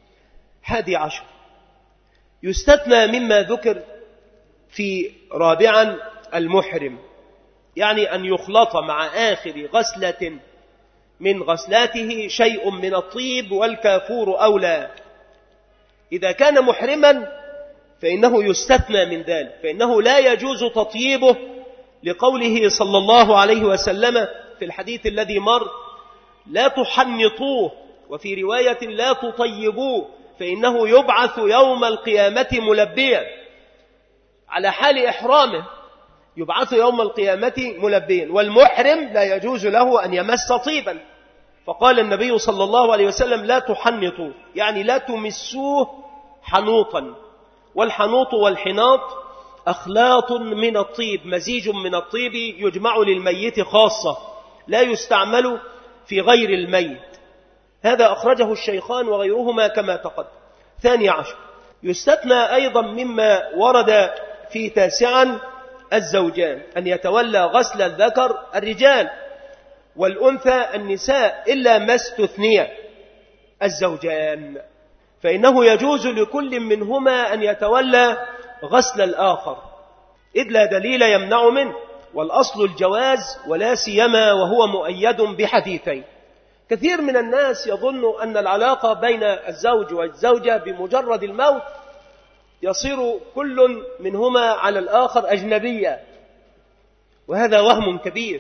11. يستثنى مما ذكر في رابعا المحرم، يعني أن يخلط مع آخر غسلة من غسلاته شيء من الطيب والكافور أولى. إذا كان محرما فإنه يستثنى من ذلك، فإنه لا يجوز تطييبه لقوله صلى الله عليه وسلم في الحديث الذي مر: لا تحنطوه، وفي رواية لا تطيبوه فإنه يبعث يوم القيامة ملبيا، على حال إحرامه يبعث يوم القيامة ملبيا. والمحرم لا يجوز له أن يمس طيبا، فقال النبي صلى الله عليه وسلم: لا تحنطوا، يعني لا تمسوه حنوطا. والحنوط والحناط أخلاط من الطيب، مزيج من الطيب يجمع للميت خاصة، لا يستعمل في غير الميت. هذا أخرجه الشيخان وغيرهما كما تقدم. 12. يستثنى أيضا مما ورد في 9 الزوجان، أن يتولى غسل الذكر الرجال والأنثى النساء إلا ما استثني الزوجان، فإنه يجوز لكل منهما أن يتولى غسل الآخر، إذ لا دليل يمنع منه، والأصل الجواز، ولا سيما وهو مؤيد بحديثين. كثير من الناس يظن أن العلاقة بين الزوج والزوجة بمجرد الموت يصير كل منهما على الآخر أجنبيا، وهذا وهم كبير.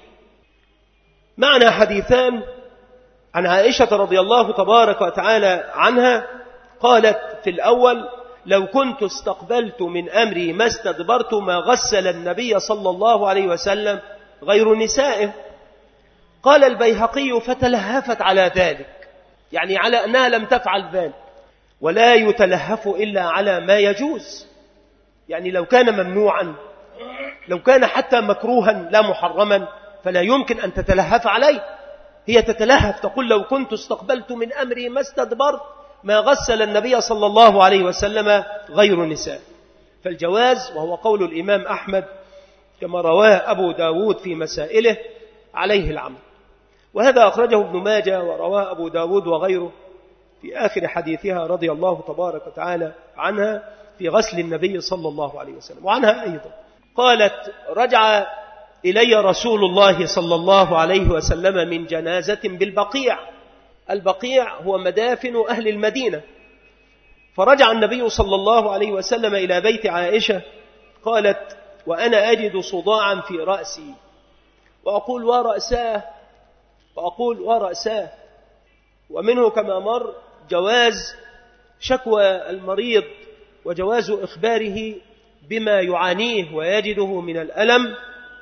معنا حديثان عن عائشة رضي الله تبارك وتعالى عنها، قالت في الأول: لو كنت استقبلت من أمري ما استدبرت ما غسل النبي صلى الله عليه وسلم غير نسائه. قال البيهقي: فتلهفت على ذلك، يعني على أنها لم تفعل ذلك، ولا يتلهف إلا على ما يجوز، يعني لو كان ممنوعا، لو كان حتى مكروها لا محرما، فلا يمكن أن تتلهف عليه. هي تتلهف تقول: لو كنت استقبلت من أمري ما استدبرت ما غسل النبي صلى الله عليه وسلم غير نساء. فالجواز، وهو قول الإمام أحمد كما رواه أبو داود في مسائله، عليه العمل. وهذا أخرجه ابن ماجه ورواه أبو داود وغيره في آخر حديثها رضي الله تبارك وتعالى عنها في غسل النبي صلى الله عليه وسلم. وعنها أيضا قالت: رجع إلي رسول الله صلى الله عليه وسلم من جنازة بالبقيع. البقيع هو مدافن أهل المدينة. فرجع النبي صلى الله عليه وسلم إلى بيت عائشة، قالت: وأنا أجد صداعا في رأسي، وأقول: ورأساه، وأقول: ورأساه. ومنه كما مر جواز شكوى المريض وجواز إخباره بما يعانيه ويجده من الألم،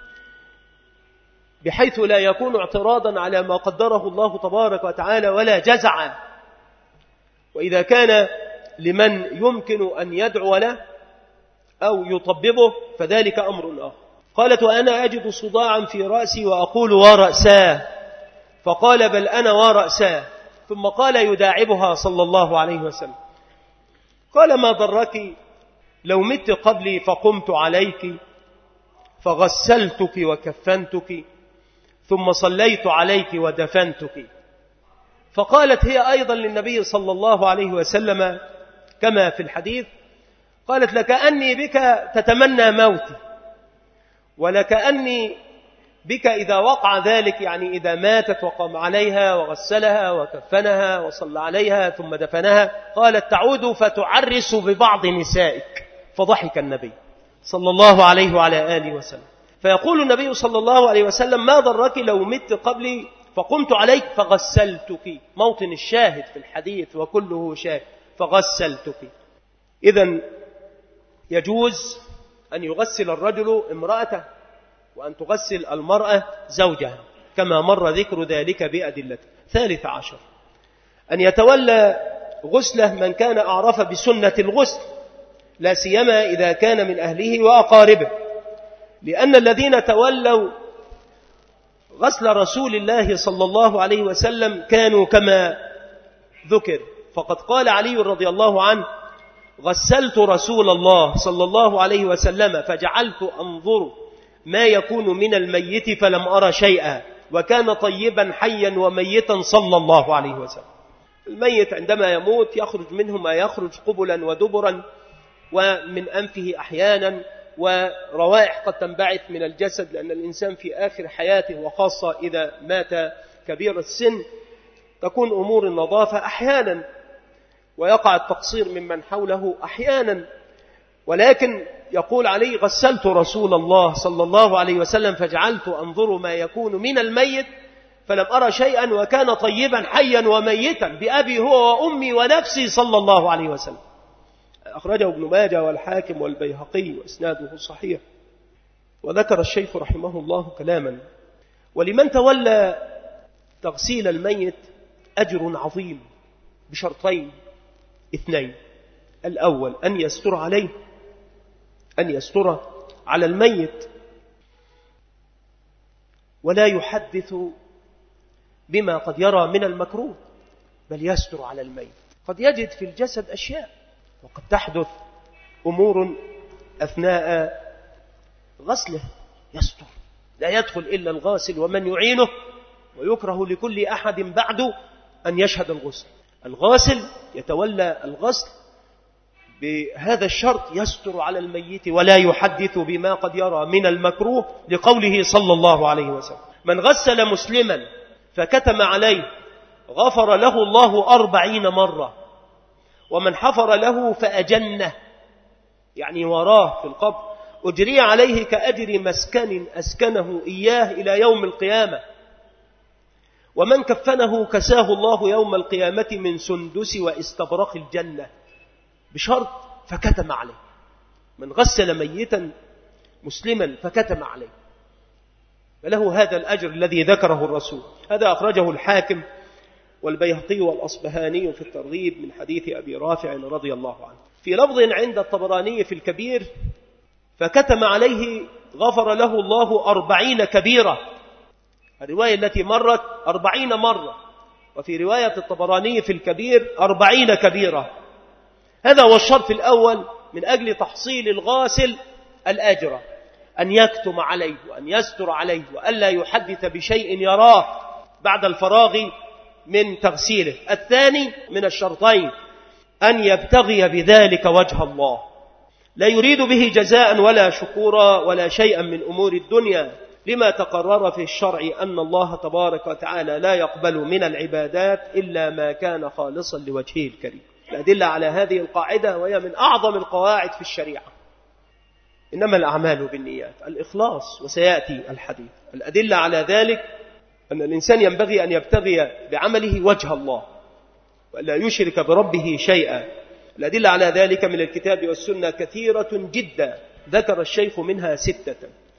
بحيث لا يكون اعتراضا على ما قدره الله تبارك وتعالى ولا جزعا. وإذا كان لمن يمكن أن يدعو له أو يطببه فذلك أمر آخر. قالت: وأنا أجد صداعا في رأسي وأقول: ورأساه. فقال: بل أنا ورأساه. ثم قال يداعبها صلى الله عليه وسلم: قال: ما ضرك لو مت قبلي فقمت عليك فغسلتك وكفنتك ثم صليت عليك ودفنتك. فقالت هي أيضا للنبي صلى الله عليه وسلم كما في الحديث، قالت: لكأني بك تتمنى موتي، ولكأني بك إذا وقع ذلك، يعني إذا ماتت وقام عليها وغسلها وكفنها وصلى عليها ثم دفنها، قالت: تعود فتعرس ببعض نسائك. فضحك النبي صلى الله عليه وعلى آله وسلم. فيقول النبي صلى الله عليه وسلم: ما ضرك لو مت قبلي فقمت عليك فغسلتك، موطن الشاهد في الحديث وكله شاهد.
فغسلتك. إذن يجوز أن يغسل الرجل امرأته وأن تغسل المرأة زوجها كما مر ذكر ذلك بأدلته. 13 أن يتولى غسله من كان أعرف بسنة الغسل، لا سيما إذا كان من أهله وأقاربه، لأن الذين تولوا غسل رسول الله صلى الله عليه وسلم كانوا كما ذكر. فقد قال علي رضي الله عنه: غسلت رسول الله صلى الله عليه وسلم فجعلت أنظر ما يكون من الميت فلم أرى شيئا، وكان طيبا حيا وميتا صلى الله عليه وسلم. الميت عندما يموت يخرج منه ما يخرج قبلا ودبرا ومن أنفه أحيانا، وروائح قد تنبعث من الجسد، لأن الإنسان في آخر حياته وخاصة إذا مات كبير السن تكون أمور النظافة أحيانا ويقع التقصير ممن حوله أحيانا. ولكن يقول عليه: غسلت رسول الله صلى الله عليه وسلم فجعلت أنظر ما يكون من الميت فلم أرى شيئا وكان طيبا حيا وميتا بأبي هو وأمي ونفسي صلى الله عليه وسلم. أخرجه ابن ماجه والحاكم والبيهقي وإسناده صحيح. وذكر الشيخ رحمه الله كلاما: ولمن تولى تغسيل الميت أجر عظيم بشرطين اثنين: الأول أن يستر عليه، أن يستر على الميت ولا يحدث بما قد يرى من المكروه، بل يستر على الميت. قد يجد في الجسد أشياء، وقد تحدث أمور أثناء غسله، يستر، لا يدخل إلا الغاسل ومن يعينه، ويكره لكل أحد بعد أن يشهد الغسل. الغاسل يتولى الغسل بهذا الشرط: يستر على الميت ولا يحدث بما قد يرى من المكروه، لقوله صلى الله عليه وسلم: من غسل مسلما فكتم عليه غفر له الله 40 مرة، ومن حفر له فأجنه، يعني وراه في القبر، أجري عليه كأجر مسكن أسكنه إياه إلى يوم القيامة، ومن كفنه كساه الله يوم القيامة من سندس واستبرق الجنة، بشرط فكتم عليه. من غسل ميتا مسلما فكتم عليه فله هذا الأجر الذي ذكره الرسول. هذا أخرجه الحاكم والبيهقي والأصبهاني في الترغيب من حديث أبي رافع رضي الله عنه. في لفظ عند الطبراني في الكبير: فكتم عليه غفر له الله 40 كبيرة. الرواية التي مرت 40 مرة، وفي رواية الطبراني في الكبير 40 كبيرة. هذا هو الشرط الأول من أجل تحصيل الغاسل الأجر، أن يكتم عليه وأن يستر عليه وألا يحدث بشيء يراه بعد الفراغ من تغسيله. الثاني من الشرطين أن يبتغي بذلك وجه الله، لا يريد به جزاء ولا شكورا ولا شيئا من أمور الدنيا، لما تقرر في الشرع أن الله تبارك وتعالى لا يقبل من العبادات إلا ما كان خالصا لوجهه الكريم. الأدلة على هذه القاعدة، وهي من أعظم القواعد في الشريعة: إنما الأعمال بالنيات، الإخلاص، وسيأتي الحديث. الأدلة على ذلك أن الإنسان ينبغي أن يبتغي بعمله وجه الله ولا يشرك بربه شيئا. الأدلة على ذلك من الكتاب والسنة كثيرة جدا، ذكر الشيخ منها 6.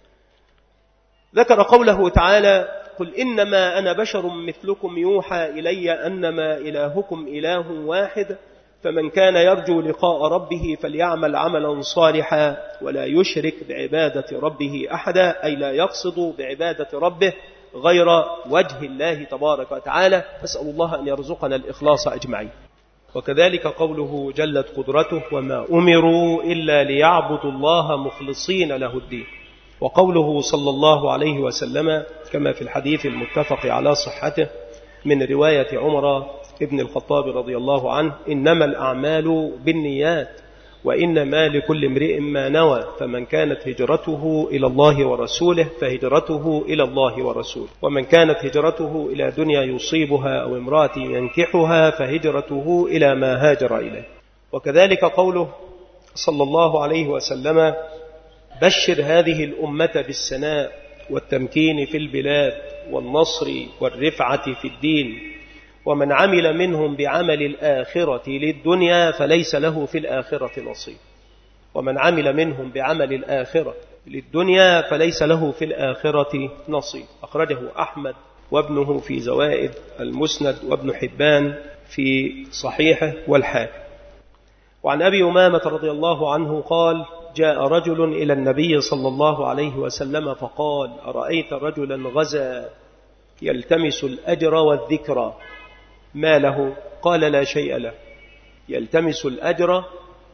ذكر قوله تعالى: قل إنما أنا بشر مثلكم يوحى إلي أنما إلهكم إله واحد، فمن كان يرجو لقاء ربه فليعمل عملا صالحا ولا يشرك بعبادة ربه أحدا، أي لا يقصد بعبادة ربه غير وجه الله تبارك وتعالى. أسأل الله أن يرزقنا الإخلاص أجمعين. وكذلك قوله جلت قدرته: وما أمروا إلا ليعبدوا الله مخلصين له الدين. وقوله صلى الله عليه وسلم كما في الحديث المتفق على صحته من رواية عمر ابن الخطاب رضي الله عنه: إنما الأعمال بالنيات وإنما لكل امرئ ما نوى، فمن كانت هجرته إلى الله ورسوله فهجرته إلى الله ورسوله، ومن كانت هجرته إلى دنيا يصيبها أو امرأة ينكحها فهجرته إلى ما هاجر إليه. وكذلك قوله صلى الله عليه وسلم: بشر هذه الأمة بالسناء والتمكين في البلاد والنصر والرفعة في الدين ومن عمل منهم بعمل الآخرة للدنيا فليس له في الآخرة نصيب. ومن عمل منهم بعمل الآخرة للدنيا فليس له في الآخرة نصيب. أخرجه أحمد وابنه في زوائد المسند وابن حبان في صحيحه والحاكم. وعن أبي أمامة رضي الله عنه قال: جاء رجل إلى النبي صلى الله عليه وسلم فقال: أرأيت رجلا غزا يلتمس الأجر والذكرى ما له؟ قال: لا شيء له. يلتمس الأجر،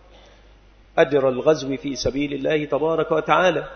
أجر الغزو في سبيل الله تبارك وتعالى،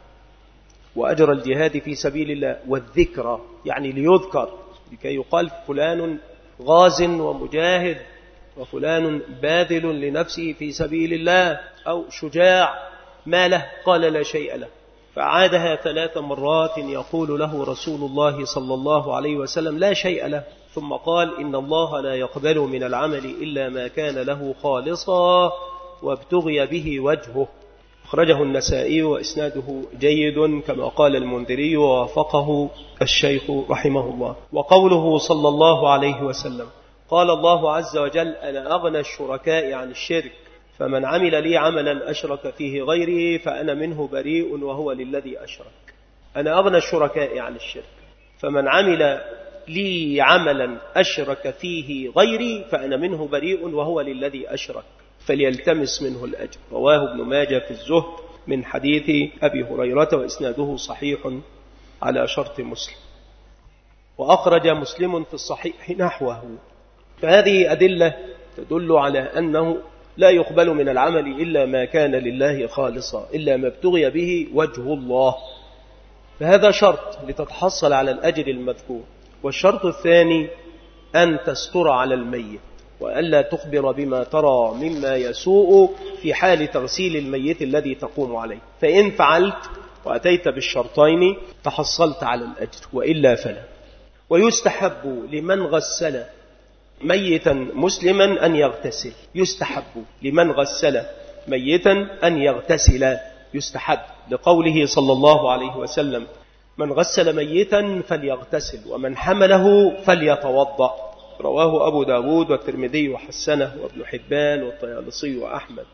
وأجر الجهاد في سبيل الله، والذكرى يعني ليذكر، لكي يقال فلان غاز ومجاهد وفلان باذل لنفسه في سبيل الله أو شجاع. ما له؟ قال: لا شيء له. فعادها 3 مرات يقول له رسول الله صلى الله عليه وسلم: لا شيء له. ثم قال: إن الله لا يقبل من العمل إلا ما كان له خالصا وابتغي به وجهه. أخرجه النسائي وإسناده جيد كما قال المنذري ووافقه الشيخ رحمه الله. وقوله صلى الله عليه وسلم: قال الله عز وجل: أنا أغنى الشركاء عن الشرك، فمن عمل لي عملا أشرك فيه غيري فأنا منه بريء وهو للذي أشرك. أنا أغنى الشركاء عن الشرك، فمن عمل لي عملا أشرك فيه غيري فأنا منه بريء وهو للذي أشرك، فليلتمس منه الأجر. رواه ابن ماجه في الزهد من حديث أبي هريرة وإسناده صحيح على شرط مسلم. وأخرج مسلم في الصحيح نحوه. فهذه أدلة تدل على أنه لا يقبل من العمل إلا ما كان لله خالصا، إلا ما ابتغي به وجه الله. فهذا شرط لتتحصل على الأجر المذكور. والشرط الثاني أن تستر على الميت، وألا تخبر بما ترى مما يسوء في حال تغسيل الميت الذي تقوم عليه. فإن فعلت وأتيت بالشرطين تحصلت على الأجر، وإلا فلا. ويستحب لمن غسل ميتا مسلما أن يغتسل. يستحب لمن غسل ميتا أن يغتسل، يستحب، لقوله صلى الله عليه وسلم: من غسل ميتا فليغتسل، ومن حمله فليتوضأ. رواه أبو داود والترمذي وحسنه وابن حبان والطيالسي وأحمد.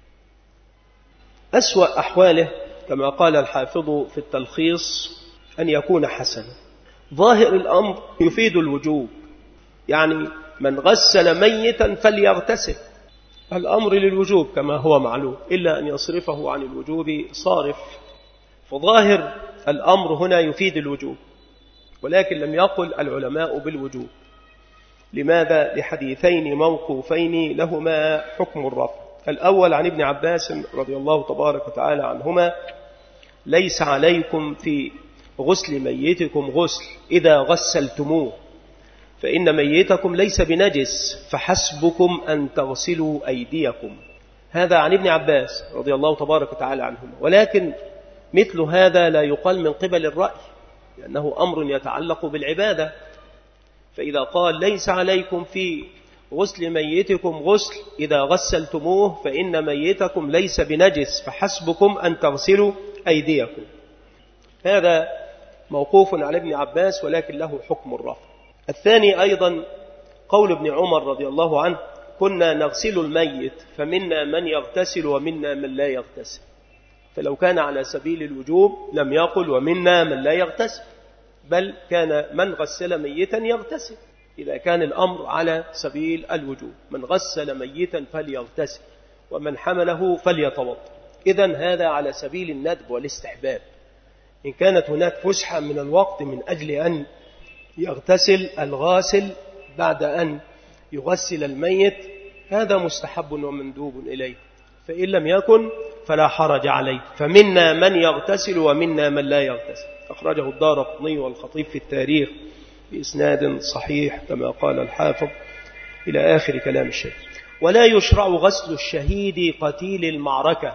أسوأ أحواله كما قال الحافظ في التلخيص أن يكون حسنا. ظاهر الأمر يفيد الوجوب، يعني من غسل ميتا فليغتسل، الأمر للوجوب كما هو معلوم، إلا أن يصرفه عن الوجوب صارف. فظاهر الأمر هنا يفيد الوجوب، ولكن لم يقل العلماء بالوجوب. لماذا؟ لحديثين موقوفين لهما حكم الرفع. الأول عن ابن عباس رضي الله تبارك وتعالى عنهما: ليس عليكم في غسل ميتكم غسل إذا غسلتموه، فإن ميتكم ليس بنجس، فحسبكم أن تغسلوا أيديكم. هذا عن ابن عباس رضي الله تبارك وتعالى عنهما. ولكن مثل هذا لا يقال من قبل الرأي، لأنه أمر يتعلق بالعبادة. فإذا قال: ليس عليكم في غسل ميتكم غسل إذا غسلتموه، فإن ميتكم ليس بنجس، فحسبكم أن تغسلوا أيديكم، هذا موقوف على ابن عباس ولكن له حكم الرفع. الثاني أيضا قول ابن عمر رضي الله عنه: كنا نغسل الميت فمنا من يغتسل ومنا من لا يغتسل. فلو كان على سبيل الوجوب لم يقل ومنا من لا يغتسل، بل كان من غسل ميتا يغتسل، إذا كان الأمر على سبيل الوجوب. من غسل ميتا فليغتسل، ومن حمله فليتوضأ. إذن هذا على سبيل الندب والاستحباب. إن كانت هناك فسحة من الوقت من أجل أن يغتسل الغاسل بعد أن يغسل الميت، هذا مستحب ومندوب إليه. فإن لم يكن فلا حرج عليه. فمنا من يغتسل ومنا من لا يغتسل. أخرجه الدارقطني والخطيب في التاريخ بإسناد صحيح كما قال الحافظ إلى آخر كلام الشيخ. ولا يشرع غسل الشهيد قتيل المعركة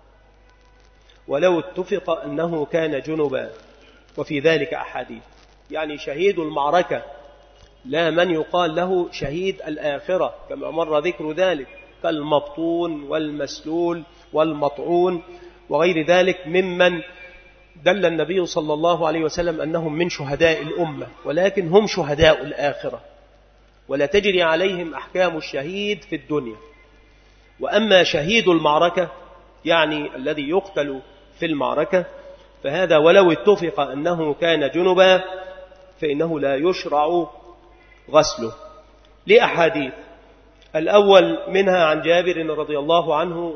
ولو اتفق أنه كان جنبا، وفي ذلك أحاديث. يعني شهيد المعركة، لا من يقال له شهيد الآخرة كما مر ذكر ذلك، كالمبطون والمسلول والمطعون وغير ذلك ممن دل النبي صلى الله عليه وسلم أنهم من شهداء الأمة، ولكن هم شهداء الآخرة. ولا تجري عليهم أحكام الشهيد في الدنيا. وأما شهيد المعركة يعني الذي يقتل في المعركة فهذا ولو اتفق أنه كان جنبا فإنه لا يشرع غسله لأحاديث. الأول منها عن جابر رضي الله عنه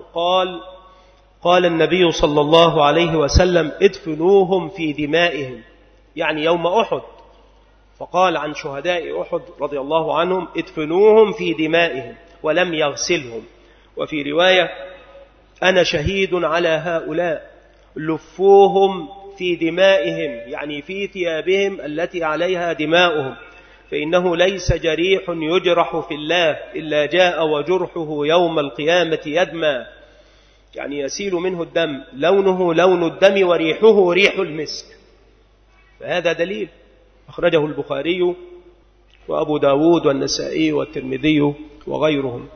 قال النبي صلى الله عليه وسلم ادفنوهم في دمائهم، يعني يوم أحد، فقال عن شهداء أحد رضي الله عنهم ادفنوهم في دمائهم ولم يغسلهم. وفي رواية أنا شهيد على هؤلاء لفوهم في دمائهم، يعني في ثيابهم التي عليها دماؤهم، فإنه ليس جريح يجرح في الله إلا جاء وجرحه يوم القيامة يدمى، يعني يسيل منه الدم، لونه لون الدم وريحه ريح المسك. فهذا دليل أخرجه البخاري وأبو داود والنسائي والترمذي وغيرهم.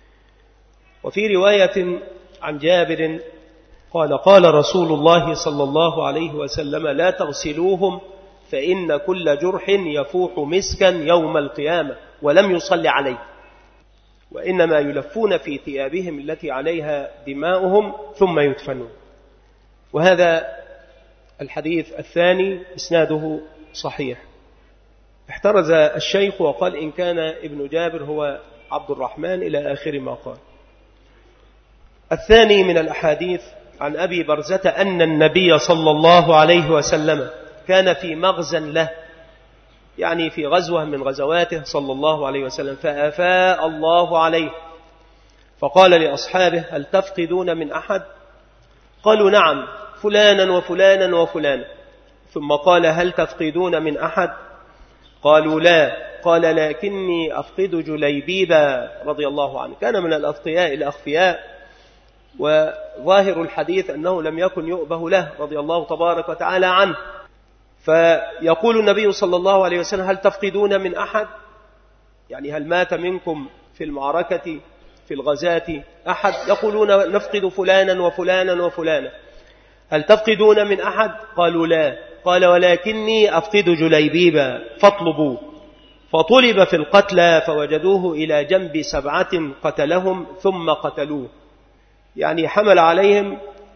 وفي رواية عن جابر قال رسول الله صلى الله عليه وسلم لا تغسلوهم فإن كل جرح يفوح مسكا يوم القيامة، ولم يصل عليه، وإنما يلفون في ثيابهم التي عليها دماؤهم ثم يدفنون. وهذا الحديث الثاني إسناده صحيح. احترز الشيخ وقال إن كان ابن جابر هو عبد الرحمن إلى آخر ما قال. الثاني من الأحاديث عن أبي برزة أن النبي صلى الله عليه وسلم كان في مغزى له، يعني في غزوة من غزواته صلى الله عليه وسلم، فأفاء الله عليه فقال لأصحابه هل تفقدون من أحد؟ قالوا نعم فلانا وفلانا وفلانا. ثم قال هل تفقدون من أحد؟ قالوا لا. قال لكني أفقد جليبيبا رضي الله عنه، كان من الأتقياء الأخفياء، وظاهر الحديث أنه لم يكن يؤبه له رضي الله تبارك وتعالى عنه. فيقول النبي صلى الله عليه وسلم هل تفقدون من أحد؟ يعني هل مات منكم في المعركة في الغزاة أحد؟ يقولون نفقد فلانا وفلانا وفلانا. هل تفقدون من أحد؟ قالوا لا. قال ولكني أفقد جليبيبا فاطلبوا. فطلب في القتلى فوجدوه إلى جنب 7 قتلهم ثم قتلوه، يعني حمل عليهم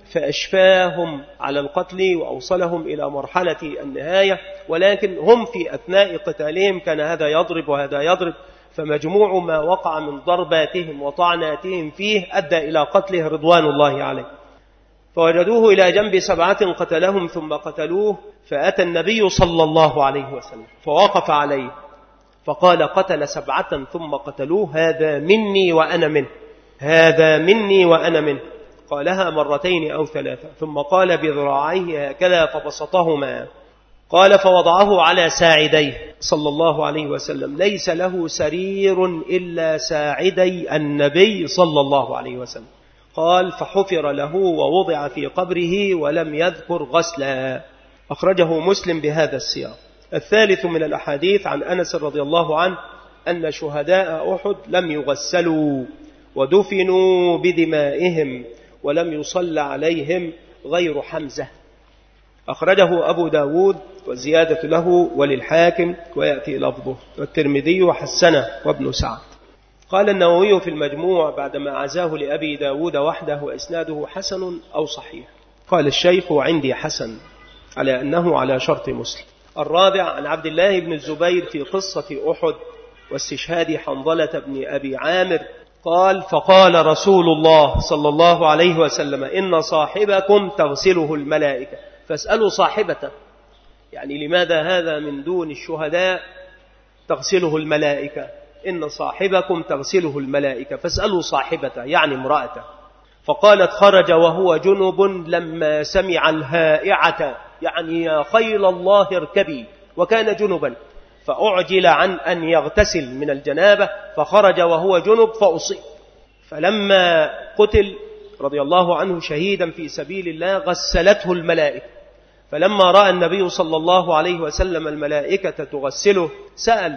فأشفاهم على القتل وأوصلهم إلى مرحلة النهاية، ولكن هم في أثناء قتالهم كان هذا يضرب وهذا يضرب، فمجموع ما وقع من ضرباتهم وطعناتهم فيه أدى إلى قتله رضوان الله عليه. فوجدوه إلى جنب 7 قتلهم ثم قتلوه، فأتى النبي صلى الله عليه وسلم فوقف عليه فقال قتل 7 ثم قتلوه، هذا مني وأنا منه، هذا مني وأنا منه. قالها 2 أو 3 ثم قال بذراعيه هكذا فبسطهما. قال فوضعه على ساعديه صلى الله عليه وسلم، ليس له سرير إلا ساعدي النبي صلى الله عليه وسلم. قال فحفر له ووضع في قبره ولم يذكر غسلا. أخرجه مسلم بهذا السياق. الثالث من الأحاديث عن أنس رضي الله عنه أن شهداء أحد لم يغسلوا ودفنوا بدمائهم ولم يصل عليهم غير حمزة. أخرجه أبو داود والزيادة له وللحاكم ويأتي لفظه، والترمذي وحسنه وابن سعد. قال النووي في المجموع بعدما عزاه لأبي داود وحده وإسناده حسن أو صحيح. قال الشيخ عندي حسن على أنه على شرط مسلم. الرابع عن عبد الله بن الزبير في قصة أحد واستشهاد حنظلة بن أبي عامر قال فقال رسول الله صلى الله عليه وسلم إن صاحبكم تغسله الملائكة فاسألوا صاحبته، يعني لماذا هذا من دون الشهداء تغسله الملائكة؟ إن صاحبكم تغسله الملائكة فاسألوا صاحبته، يعني امرأته. فقالت خرج وهو جنب لما سمع الهائعة، يعني يا خيل الله اركبي، وكان جنبا فأعجل عن أن يغتسل من الجنابة فخرج وهو جنب فأصيب، فلما قتل رضي الله عنه شهيدا في سبيل الله غسلته الملائكة. فلما رأى النبي صلى الله عليه وسلم الملائكة تغسله سأل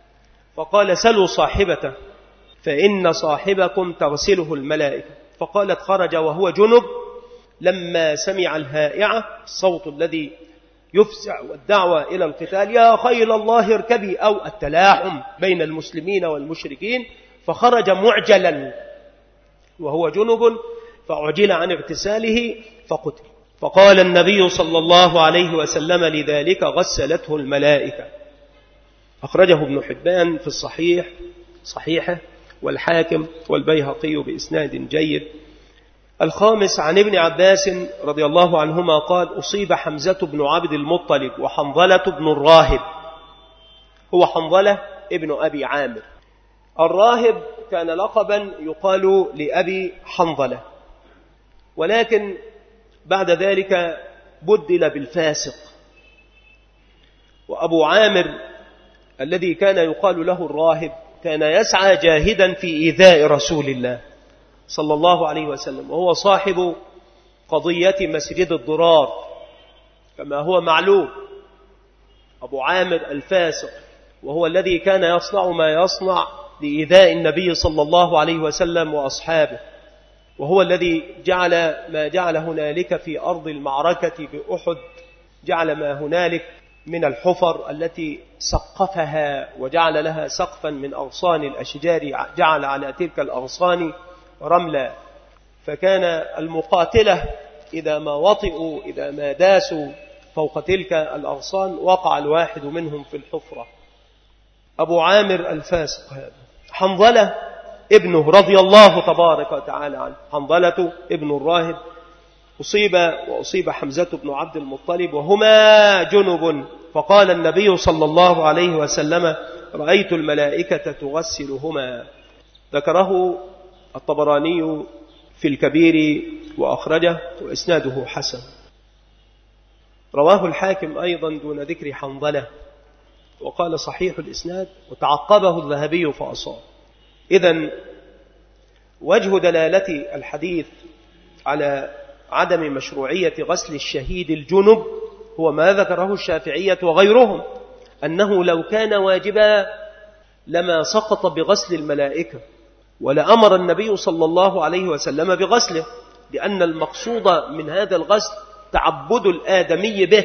فقال سلوا صاحبته فإن صاحبكم تغسله الملائكة. فقالت خرج وهو جنب لما سمع الهائعة، الصوت الذي يفزع والدعوة إلى القتال يا خيل الله اركبي، أو التلاحم بين المسلمين والمشركين، فخرج معجلا وهو جنب فعجل عن اغتساله فقتل. فقال النبي صلى الله عليه وسلم لذلك غسلته الملائكة. أخرجه ابن حبان في صحيحه والحاكم والبيهقي بإسناد جيد. الخامس عن ابن عباس رضي الله عنهما قال أصيب حمزة بن عبد المطلب وحنظلة بن الراهب. هو حنظلة ابن أبي عامر. الراهب كان لقبا يقال لأبي حنظلة، ولكن بعد ذلك بدل بالفاسق. وأبو عامر الذي كان يقال له الراهب كان يسعى جاهدا في إيذاء رسول الله صلى الله عليه وسلم، وهو صاحب قضية مسجد الضرار كما هو معلوم. أبو عامر الفاسق، وهو الذي كان يصنع ما يصنع لإيذاء النبي صلى الله عليه وسلم وأصحابه، وهو الذي جعل ما جعل هنالك في أرض المعركة بأحد، جعل ما هنالك من الحفر التي سقفها وجعل لها سقفا من أغصان الأشجار، جعل على تلك الأغصان رملا، فكان المقاتلة إذا ما وطئوا إذا ما داسوا فوق تلك الأغصان وقع الواحد منهم في الحفرة. أبو عامر الفاسق هذا. حنظلة ابنه رضي الله تبارك وتعالى عنه، حنظلة ابن الراهب، وأصيب حمزة بن عبد المطلب وهما جنب، فقال النبي صلى الله عليه وسلم رأيت الملائكة تغسلهما. ذكره الطبراني في الكبير وأخرجه وإسناده حسن. رواه الحاكم أيضا دون ذكر حنظلة وقال صحيح الإسناد، وتعقبه الذهبي فأصاب. إذن وجه دلالة الحديث على عدم مشروعية غسل الشهيد الجنب هو ما ذكره الشافعية وغيرهم، أنه لو كان واجبا لما سقط بغسل الملائكة، ولأمر النبي صلى الله عليه وسلم بغسله، لأن المقصود من هذا الغسل تعبد الآدمي به،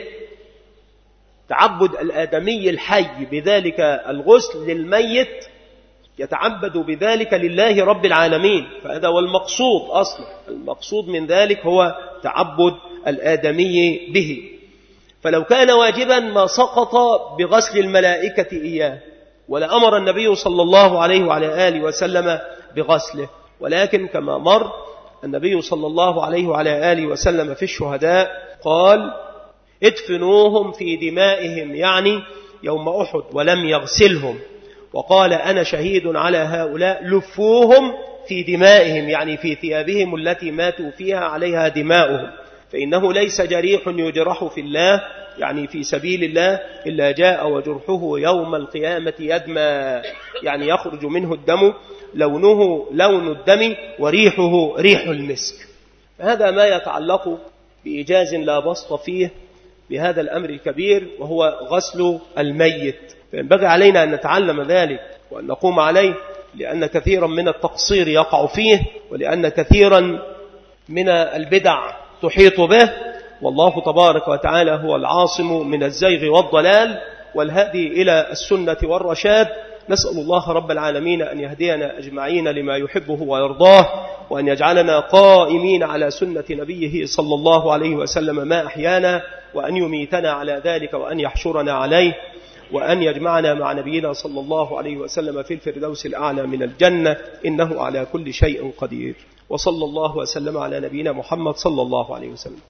تعبد الآدمي الحي بذلك الغسل للميت، يتعبد بذلك لله رب العالمين، فهذا هو المقصود أصلا. المقصود من ذلك هو تعبد الآدمي به، فلو كان واجبا ما سقط بغسل الملائكة إياه، ولأمر النبي صلى الله عليه وعلى آله وسلم بغسله. ولكن كما مر النبي صلى الله عليه وعلى آله وسلم في الشهداء قال ادفنوهم في دمائهم، يعني يوم أحد، ولم يغسلهم، وقال أنا شهيد على هؤلاء لفوهم في دمائهم، يعني في ثيابهم التي ماتوا فيها عليها دماؤهم، فإنه ليس جريح يجرح في الله، يعني في سبيل الله، إلا جاء وجرحه يوم القيامة يدمى، يعني يخرج منه الدم، لونه لون الدم وريحه ريح المسك. هذا ما يتعلق بإيجاز لا بسط فيه بهذا الأمر الكبير، وهو غسل الميت. فينبغي علينا أن نتعلم ذلك وأن نقوم عليه، لأن كثيرا من التقصير يقع فيه، ولأن كثيرا من البدع تحيط به، والله تبارك وتعالى هو العاصم من الزيغ والضلال والهادي إلى السنة والرشاد. نسأل الله رب العالمين أن يهدينا أجمعين لما يحبه ويرضاه، وأن يجعلنا قائمين على سنة نبيه صلى الله عليه وسلم ما أحيانا، وأن يميتنا على ذلك، وأن يحشرنا عليه، وأن يجمعنا مع نبينا صلى الله عليه وسلم في الفردوس الأعلى من الجنة، إنه على كل شيء قدير. وصلى الله وسلم على نبينا محمد صلى الله عليه وسلم.